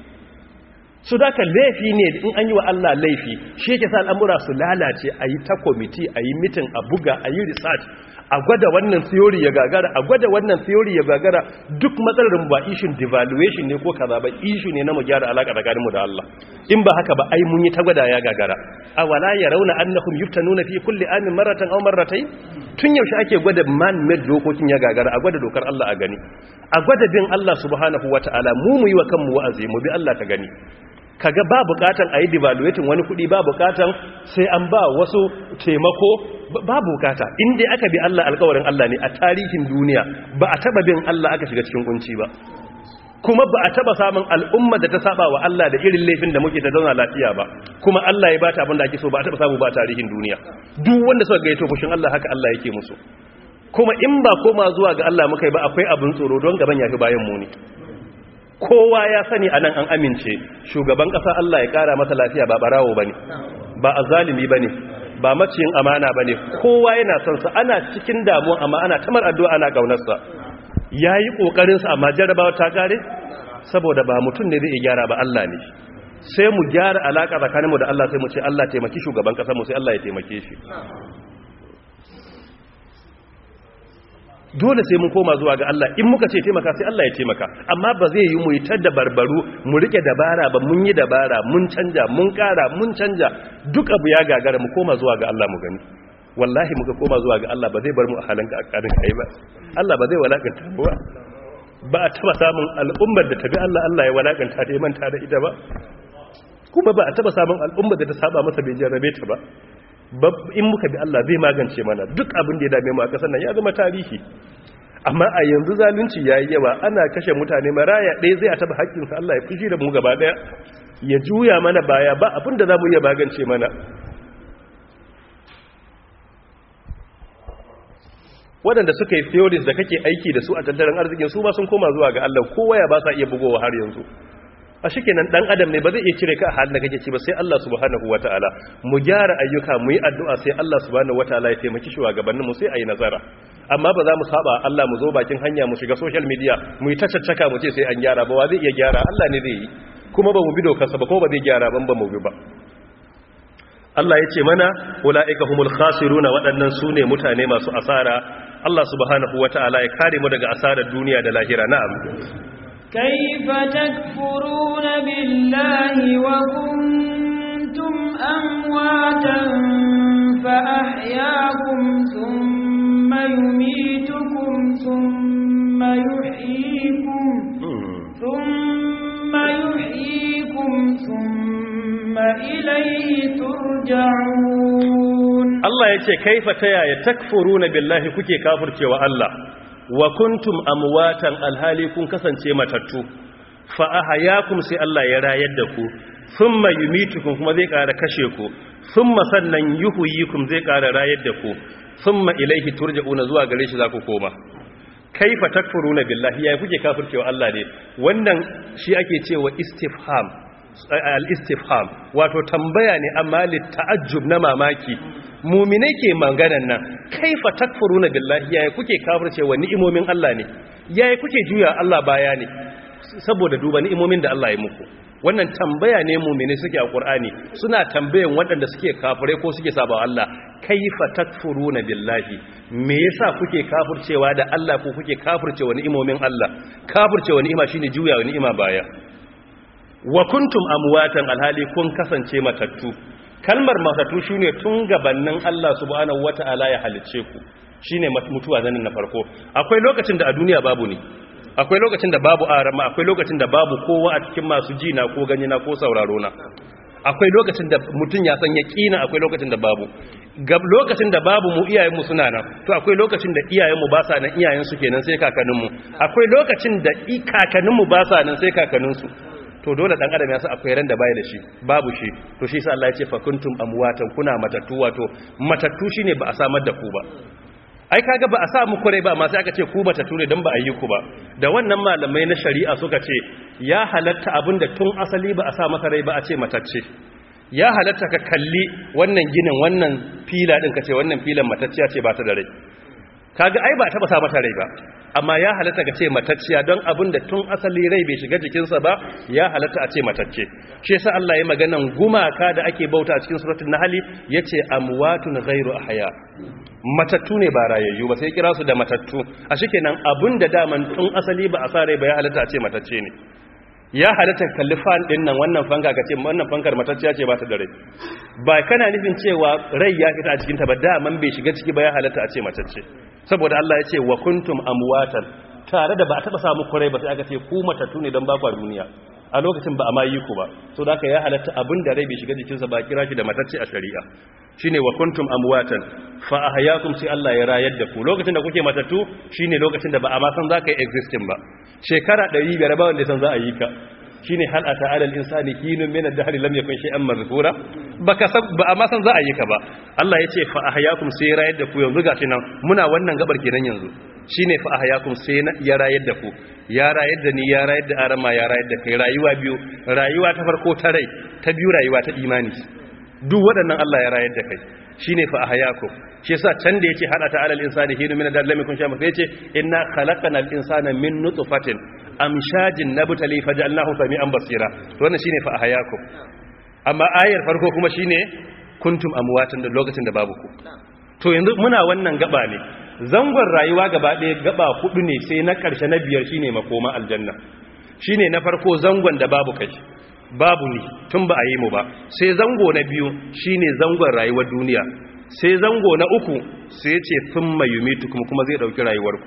Su da kan laifi ne in an yi wa Allah laifi, shi yake sa al'amura su lalace, a yi ta kwamiti, a yi mitin, a buga, a yi research, a gwada wannan theory ya gagara, a gwada wannan theory ya gagara. Duk matsalar ba ishin devaluation ne ko kaza ba, issue ne na mu gyara alaka tsakaninmu da Allah. In ba haka ba ai mun yi ta gwada ya gagara. Awala yarawna annahum yuftanuna fi kulli amin marratan aw marratayn. Tun yaushe ake gwada man made dokokin ya gagara, a gwada dokar Allah a gani. A gwada bin Allah subhanahu wataala, mu yi wa kanmu wa'azi, mu bi Allah ka gani. Kaga ba bukatan a yi devaluating wani kudi, ba bukatan sai an ba wasu taimako, ba bukata. Inda aka bi Allah, alkawarin Allah ne. A tarihin duniya ba a taba bin Allah aka shiga cikin kunci ba, kuma ba a taba samun al'umma da ta saba wa Allah da irin laifin da muke ta zauna lafiya ba, kuma Allah ya bata abin da ake so, ba a taba samu ba a tarihin duniya. Duk wanda suka gaito fushin Allah, haka Allah yake musu. Kuma in ba koma zuwa ga Allah muka yi ba, akwai abin tsoro, don gaban yafi bayan mu ne. Kowa ya sani anan an amince shugaban kasa Allah ya kara masa lafiya ba barawo bane, ba azalimi bane, ba maciyin amana bane. Kowa yana son sa, ana cikin damuwa amma ana tamar addu'a, ana kaunar sa. Yayi kokarin sa amma jarabawa ta kare, saboda ba mutum ne zai gyara ba, Allah ne. Sai mu gyara alaka tsakaninmu da Allah, sai mu ce Allah taimaki shugaban kasa mu, sai Allah ya taimake shi. Dole sai mun koma zuwa ga Allah. In muka ce taimaka, sai Allah ya taimaka. Amma ba zai yi mu yi ta dabarbaru, mu rike dabara ba. Mun yi dabara, mun canja, mun kara, mun canja, duk abu ya gagara. Mu koma zuwa ga Allah mu gani. Wallahi muka koma zuwa ga Allah, ba zai bar mu a halin kakarin kai ba. Allah ba zai walakanta mu ba. Ba a taba samun al'ummar da tabi Allah, Allah ya walakanta ta, ya manta da ita ba. Kuma ba a taba samun al'ummar da ta saba masa bai jarrabe ta ba. In muka bi Allah zai magance mana duk abin da ya dame mu a kasar nan, ya zama tarihi. Amma a yanzu zalunci yayi yawa, ana kashe mutane, maraya ɗaya zai a taba haƙƙinsa, Allah ya fushi da mu gaba ɗaya, ya juya mana baya, ba abin da za mu iya magance mana. Waɗanda suka yi theories da kake aiki da su a tattalin arzikin, su ba sun koma zuwa ga Allah, kowa ya ba sa iya bugowa har yanzu. A shikenan dan adam ne ba zai iya cire ka a halin da kake ci ba, sai Allah subhanahu wataala. Mu gyara ayyuka, mu yi addu'a, sai Allah subhanahu wataala ya taimaki shugabannin mu, sai ayi nazara. Amma ba za mu saba Allah, mu zo bakin hanya, mu shiga social media, mu yi tacaccaka, mu ce sai an gyara ba. Wa zai iya gyara? Allah ne zai yi. Kuma ba mu bi dokarsa ba, ko ba zai gyara ban ba mu bi ba. Allah ya ce mana ulaika humul khasiruna, waɗannan su ne mutane masu asara. Allah subhanahu wataala ya kare mu daga asarar duniya da lahira. Na'am. كيف تكفرون بالله وكنتم أمواتا فأحياكم ثم يميتكم ثم يحييكم ثم إليه ترجعون. الله يقول كيف تكفرون بالله كي كافر cewa Allah wa kuntum amwatan alhali kun kasance matattu fa ahayakum sai Allah ya rayar da ku thumma yumitukum kuma zai ƙara kashe ku thumma sannan yuhyikum zai ƙara rayar da ku thumma ilaihi turja'una zuwa gare shi za ku koma kaifa takfuruna billahi yayi kuke kafircewa Allah ne wannan shi ake cewa istifham al-istifham wato tambaya ne amma ta'ajjub na mamaki mu'mine ke maganan nan kaifa takfuruna billahi yayi kuke kafircewa ni'imomin Allah ne yayi kuke juya Allah baya ne saboda duba ni'imomin da Allah ya muku wannan tambaya ne mu'mine suke a Qur'ani suna tambayan waɗanda suke kafirai ko suke saba Allah kaifa takfuruna billahi me yasa kuke kafircewa da Allah ko kuke kafircewa ni'imomin Allah kafircewa ni'ima shine juya ni'ima baya wa kuntum amwatan alhali kun kasance matattu kalmar matattu shine tun gabannin Allah subhanahu wataala ya halice ku shine mutuwa zanin na farko akwai lokacin da a duniya babu ne akwai lokacin da babu arama akwai lokacin da babu kowa a cikin masu ji na ko gani na ko sauraro na akwai lokacin da mutum ya san yaqina akwai lokacin da babu lokacin da babu mu iyayenmu suna nan to akwai lokacin da iyayenmu ba sa nan iyayensu kenan sai kakanninmu akwai lokacin da kakanninmu ba sa nan sai kakanninsu to dole dan adam ya san akwai ran da bai da shi babu shi to shi sai Allah ya ce fa kuntum amwatan kuna matattu wato matattu shine ba a samar da ku ba ai kaga ba a sa muku rai ba amma sai aka ce ku matattu ne dan ba a yi ku ba da wannan malamai na shari'a suka ce ya halatta abinda tun asali ba a sa maka rai ba a ce matacce ya halatta ka kalli wannan ginin wannan fila din ka ce wannan filan matacciya ce ba ta da rai kaga ai ba taba sa mata rai ba amma ya halatta ka ce matacciya don abin da tun asali rai bai shiga jikinsa ba ya halatta a ce matacce shi yasa Allah ya maganan gumaka da ake bauta a cikin suratul nahl yace amwatun ghairu ahya matattu ne ba rayayyu ba sai kira su da matattu a shikenan abin da daman tun asali ba a sa rai ba ya halatta a ce matacce ne ya halatta kalli fan din nan wannan fanka ka ce wannan fankar matacciya ce ba ta da rai ba kana nufin cewa rai ya fita a cikin ta ba daman bai shiga ciki ba ya halatta a ce matacce saboda Allah ya ce wa kuntum amwatan tare da ba a taba samu kurai ba sai aka ce ku matattu ne don ba ku duniya a lokacin ba a mayi ku ba so da aka ya halatta abin da rai bai shiga jikinsa ba kira shi da matacce a shari'a shine wa kuntum amwatan fa ahyaakum sai Allah ya rayar da ku lokacin da kuke matattu shine lokacin da ba a ma san zaka yi existing ba shekara 100 ba wanda san za a yi ka shine hal ata alal insani hinun min ad-dahr lam yakun shay'an mazkura baka san ba amma san za a yi ka ba Allah yace fa ahyaakum sai rayar da ku yanzu gashi nan muna wannan gabar kenan yanzu shine fa ahyaakum sai ya rayar da ku ya rayar da ni ya rayar da arama ya rayar da kai rayuwa biyu rayuwa ta farko ta rai ta biyu rayuwa ta imani duk waɗannan Allah ya rayar da kai shine fa ahyaakum shi yasa can da yace hada ta alal insani hinun min ad-dahr lam yakun shay'an mazkura yace inna khalaqnal insana min nutfatin amshajin nabtali faj'alnahu sami'an basira to wannan shine fa ahyakum amma ayar farko kuma shine kuntum amwatan da lokacin da babu ku to yanzu muna wannan gaba ne zangon rayuwa gaba ɗaya gaba hudu ne sai na ƙarshe na biyar shine makoma aljanna shine na farko zangon da babu kai babu ni tun ba a yi mu ba sai zango na biyu shine zangon rayuwar duniya sai zango na uku sai ce thumma yumitukum kuma zai dauki rayuwarku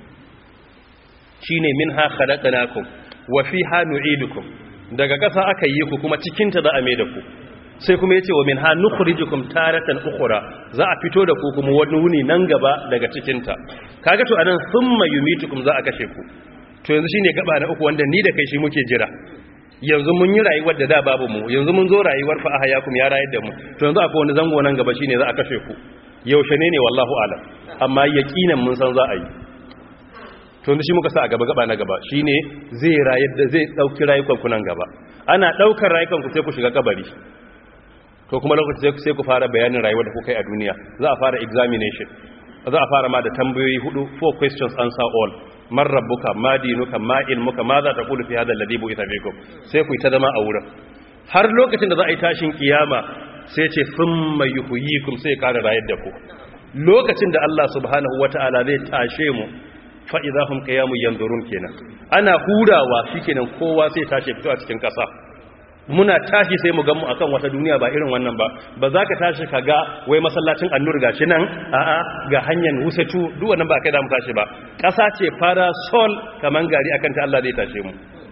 shine minha khalaqnakum wa fiha nu'idukum daga ƙasa aka yi ku kuma cikin ta za a mai da ku sai kuma yace wa minha nukhrijukum taratan ukhra za a fito da ku kuma wani wuni nan gaba daga cikin ta kaga to anan thumma yumitukum za a kashe ku to yanzu shine gaba na uku wanda ni da kai shi muke jira yanzu mun yi rayuwar da babu mu yanzu mun zo rayuwar fa ahyakum ya rayar da mu to yanzu akwai wani zango nan gaba shine za a kashe ku yaushe ne wallahu alam amma yaqinan mun san za a yi to shi muka sa a gaba na gaba shine zai rayar da zai dauki rayukan ku nan gaba ana daukar rayukan ku sai ku shiga kabari to kuma lokaci sai ku fara bayanin rayuwar da kuka yi a duniya za a fara examination za a fara ma da tambayoyi 4 questions answer all man rabbuka ma dinuka ma ilmuka ma za ta kulu fi hadha alladhi bu'itha bikum sai ku yi ta zama a wurin har lokacin da za a yi tashin kiyama sai ce thumma yuhyikum sai kara rayar da ku lokacin da Allah subhanahu wataala zai tashe mu fa idahum qiyamun yanzurun kenan ana hurawa shikenan kowa sai tashi fito a cikin kasa muna tashi sai mu ga mu akan wata duniya ba irin wannan ba za ka tashi ka ga wai masallacin annur gashi nan a'a ga hanyar wusatu duk wannan ba kai da mu tashi ba kasa ce parasol kaman gari akan ta Allah zai tashe mu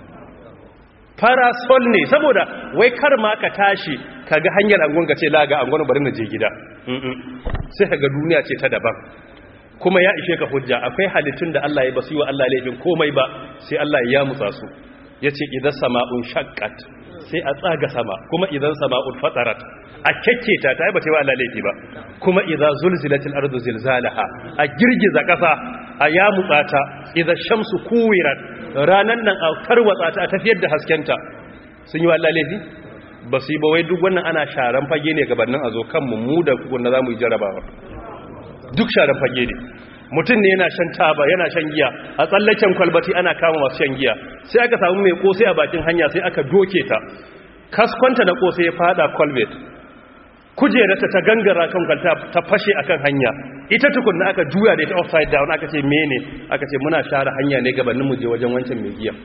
parasol ne saboda wai kar ma ka tashi ka ga hanyar angon ka ce la ga angon bari na je gida sai ka ga duniya ce ta daban kuma ya ishe ka hujja akwai halittun da Allah ya basu wa Allah laifin komai ba sai Allah ya mutsa su yace idan sama'un shaqqat sai a tsaga sama kuma idan sama'ul fatarat a kekketa ta yi ba ta yi wa Allah laifi ba kuma idan zulzilatil ardu zilzalaha a girgiza kasa a yamutsa ta idan shamsu kuwirat ranan nan a tarwatsa ta a tafiyar da haskenta sun yi wa Allah laifi ba su yi ba wai duk wannan ana sharan fage ne gabanin a zo kanmu mu da wanda za mu yi jarabawa duk sharan fage ne mutum ne yana shan taba yana shan giya a tsallaken kwalbati ana kama masu shan giya sai aka samu mai kosai a bakin hanya sai aka doke ta kaskwanta na kosai ya fada kwalbet kujerarta ta gangara kan kwalta ta fashe akan hanya ita tukunna aka juya da ita upside down aka ce mene aka ce muna share hanya ne gabanin mu je wajen wancan mai giya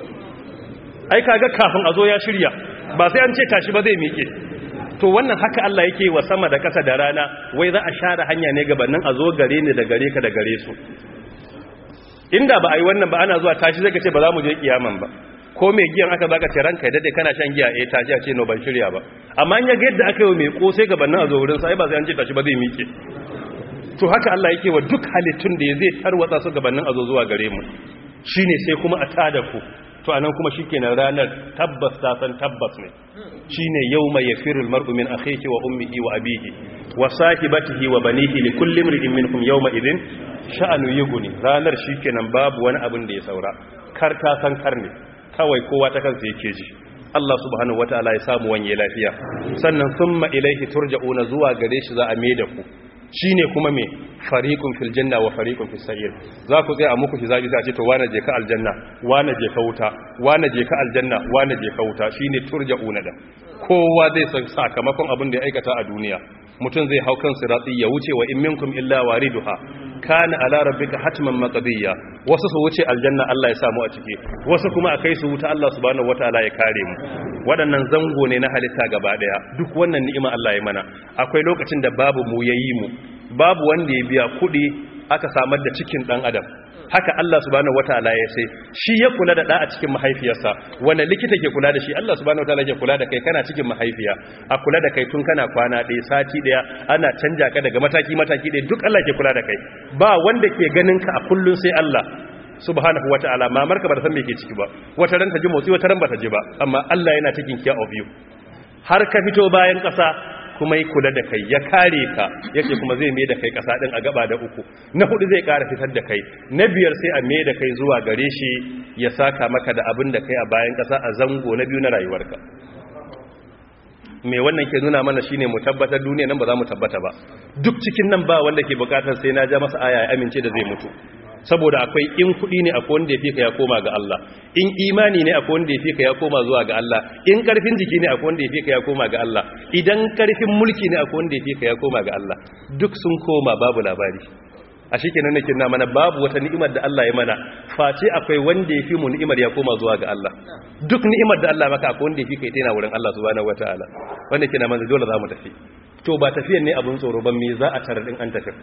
ai kaga kafin a zo ya shirya ba sai an ce tashi ba zai miƙe to wannan haka Allah yake wa sama da ƙasa da rana wai za a share hanya ne gabanin a zo gare ni da gare ka da gare su inda ba a yi wannan ba ana zuwa tashi zai ka ce ba za mu je kiyaman ba ko mai giyan aka baka ce ranka ya dade kana shan giya tashi a ce no ban shirya ba amma in ya ga yadda aka yi mai kosai gabanin a zo wurin sa ai ba sai an ce tashi ba zai miƙe to haka Allah yake wa duk halittun da zai tarwatsa su gabanin a zo zuwa gare mu shine sai kuma a tada ku to anan kuma shikenan ranar tabbas ta san tabbas ne shine yawma yafirul mar'u min akhihi wa ummihi wa abihi wa sahibatihi wa banihi li kulli imrin minhum yawma idhin sha'anu yughni ranar shikenan babu wani abin da ya saura kar ta san kar ne kawai kowa ta kansa yake ji Allah subhanahu wataala ya samu wanye lafiya sannan thumma ilayhi turja'una zuwa gare shi za a maida ku shine kuma me fariqun fil janna wa fariqun fis sa'ir za ku tsaya a muku hisabi sai a ce to wane je ka aljanna wane je ka wuta wane je ka aljanna wane je ka wuta shine turja'una da kowa zai san sakamakon abin da ya aikata a duniya mutum zai hau kan sirati ya wuce wa in minkum illa wariduha kana ala rabbika hatman maqdiya wasu su wuce aljanna Allah ya samu a ciki wasu kuma akai su wuta Allah subhanahu wataala ya kare mu waɗannan zango ne na halitta gaba daya duk wannan ni'ima Allah ya mana akwai lokacin da babu mu yayi mu babu wanda ya biya kuɗi aka samar da cikin dan adam haka Allah subhanahu wataala ya sai shi ya kula da a cikin mahaifiyarsa wanda likita ke kula da shi Allah subhanahu wataala ke kula da kai kana cikin mahaifiya a kula da kai tun kana kwana ɗaya sati ɗaya ana canja ka daga mataki ɗaya duk Allah ke kula da kai ba wanda ke ganin ka a kullun sai Allah subhanahu wataala mamarka ba ta san me ke ciki ba wata ran ta ji motsi wata ran ba ta ji ba amma Allah yana taking care of you har ka fito bayan ƙasa kuma yi kula da kai ya kare ka yake kuma zai mai da kai kasa din a gaba da uku na hudu zai kara fitar da kai na biyar sai a mai da kai zuwa gare shi ya saka maka da abin da kai a bayan kasa a zango na biyu na rayuwarka me wannan ke nuna mana shine mu tabbatar duniya nan ba za mu tabbata ba duk cikin nan ba wanda ke bukatar sai na ja masa aya ya amince da zai mutu saboda akwai in kudi ne akwai wanda ya fi ka ya koma ga Allah in imani ne akwai wanda ya fi ka ya koma zuwa ga Allah in karfin jiki ne akwai wanda ya fi ka ya koma ga Allah idan karfin mulki ne akwai wanda ya fi ka ya koma ga Allah duk sun koma babu labari a shikenan nake na mana babu wata ni'imar da Allah ya mana face akwai wanda ya fi mu ni'imar ya koma zuwa ga Allah duk ni'imar da Allah maka akwai wanda ya fi ka ita yana wurin Allah subhanahu wataala wanda kina manzo dole za mu tafi to ba tafiyan ne abun tsoro ban me za a tarar din an tafi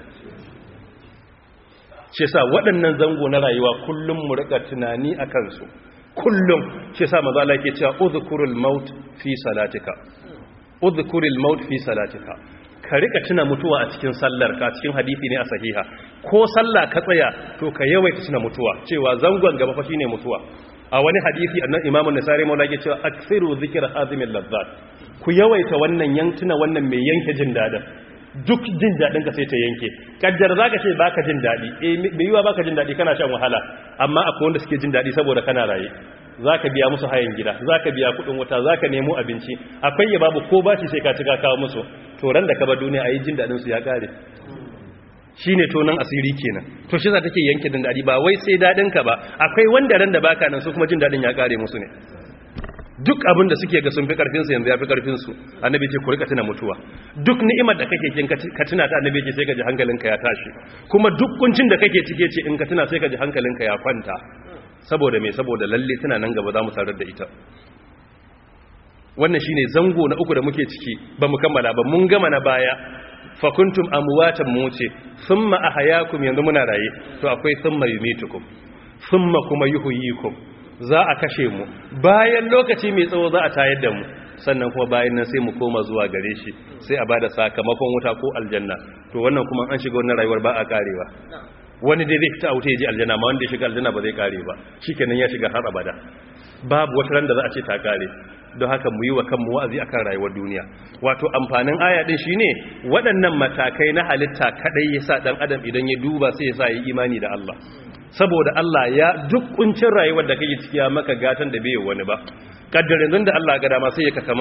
shi yasa waɗannan zango na rayuwa kullum mu rika tunani a kansu kullum shi yasa manzo Allah yake cewa udhkurul maut fi salatika udhkurul maut fi salatika ka rika tuna mutuwa a cikin sallar ka cikin hadisi ne a sahiha ko sallah ka tsaya to ka yawaita tuna mutuwa cewa zangon gaba fa shine mutuwa a wani hadisi annan imamu nasari maula yake cewa akthiru dhikra hazimil ladzat ku yawaita wannan yantuna wannan mai yanke jin dadin duk jin daɗin ka sai ta yanke kaddar zaka ce baka jin daɗi bai yiwa baka jin daɗi kana shan wahala amma akwai wanda suke jin daɗi saboda kana raye zaka biya musu hayan gida zaka biya kuɗin wuta zaka nemo abinci akwai ya babu ko bashi sai ka cika kawo musu to ran da ka bar duniya ayi jin daɗin su ya kare shine to nan asiri kenan to shi za take yanke jin daɗi ba wai sai daɗin ka ba akwai wanda ran da baka nan su kuma jin daɗin ya kare musu ne duk abin da suke ga sun fi karfinsu yanzu ya fi karfinsu annabi ce ku rika tuna mutuwa duk ni'imar da kake kin ka tuna ta annabi ce sai ka ji hankalinka ya tashi kuma duk kuncin da kake cike ce in ka tuna sai ka ji hankalinka ya kwanta saboda me saboda lalle tana nan gaba za mu tarar da ita wannan shine zango na uku da muke ciki ba mu kammala ba mun gama na baya fa kuntum amwatan muce thumma ahyaakum yanzu muna raye to akwai thumma yumitukum thumma kuma yuhyikum za a kashe mu bayan lokaci mai tsawo za a tayar da mu sannan kuma bayan nan sai mu koma zuwa gare shi sai a bada sakamakon wuta ko aljanna to wannan kuma an shiga wannan rayuwar ba a karewa wani dai zai fita wuta ya ji aljanna ma wanda ya shiga aljanna ba zai kare ba shikenan ya shiga har abada babu wata ran da za a ce ta kare don haka mu yi wa kanmu wa'azi akan rayuwar duniya. Wato amfanin aya din shine waɗannan matakai na halitta kadai yasa dan adam idan ya duba sai yasa yi imani da Allah, saboda Allah ya duk kuncin rayuwar da kake ciki ya maka gatan da bai wani ba. Kaddarin da Allah ga dama sai ya ka kaman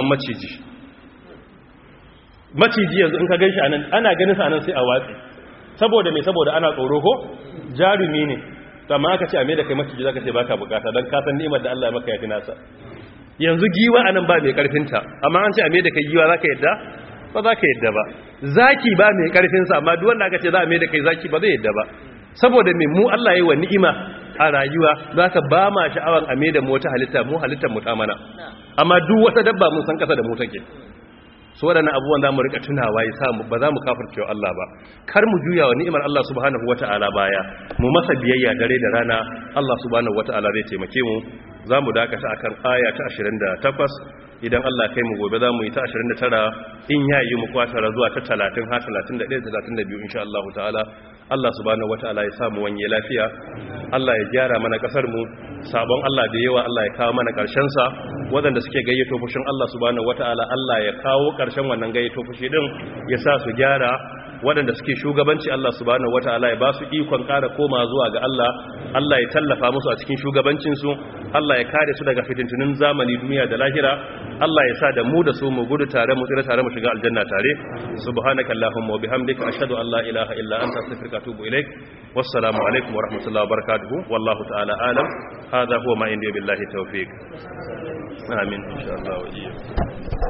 maciji yanzu in ka ganshi anan ana ganin sa anan sai a watsi, saboda me, saboda ana tsoro ko jarumi ne, amma aka ce a me da kai maciji zaka ce baka bukata dan ka san ni'imar da Allah ya maka ya fi nasa. Yanzu giwa anan ba mai karfin ta, amma an ce a me da kai giwa zaka yadda ba zaka yadda ba. Zaki ba mai karfin sa, amma duk wanda aka ce za a me da kai zaki ba zai yadda ba, saboda me mu Allah yayi wa ni'ima a rayuwa, zaka ba ma sha'awan a me da mu wata halitta, mu halittar mu ta mana, amma duk wata dabba mun san kasa da mu take. So waɗannan abubuwan za mu rika tunawa ya samu ba za mu kafirce wa Allah ba, kar mu juya wa ni'imar Allah subhanahu wata'ala baya, mu masa biyayya dare da rana, Allah subhanahu wata'ala zai taimake mu. Za mu dakata akan aya ta 28, idan Allah kai mu gobe za mu yi ta 29, in yayi mu kwatara zuwa ta 30 har 31 32 insha Allah ta'ala. Allah subhanahu wata'ala ya samu wanye lafiya, Allah ya gyara mana kasar mu, sabon Allah da yawa Allah ya kawo mana karshen sa, waɗanda suke gayyato fushin Allah subhanahu wata'ala Allah ya kawo karshen wannan gayyato fushi din, ya sa su gyara. Waɗanda suke shugabanci Allah subhanahu wata'ala ya ba su ikon ƙara koma zuwa ga Allah, Allah ya tallafa musu a cikin shugabancinsu, Allah ya kare su daga fitintunin zamani duniya da lahira, Allah ya sa da mu da su mu gudu tare, mu tsira tare, mu shiga aljanna tare. Subhanaka Allahumma wa bihamdika ashhadu an la ilaha illa anta astaghfiruka wa atubu ilaik. Wassalamu alaikum wa rahmatullahi wa barakatuh. Wallahu ta'ala alam. Hadha huwa ma indi billahi tawfiq. Amin insha Allah wa iyyakum.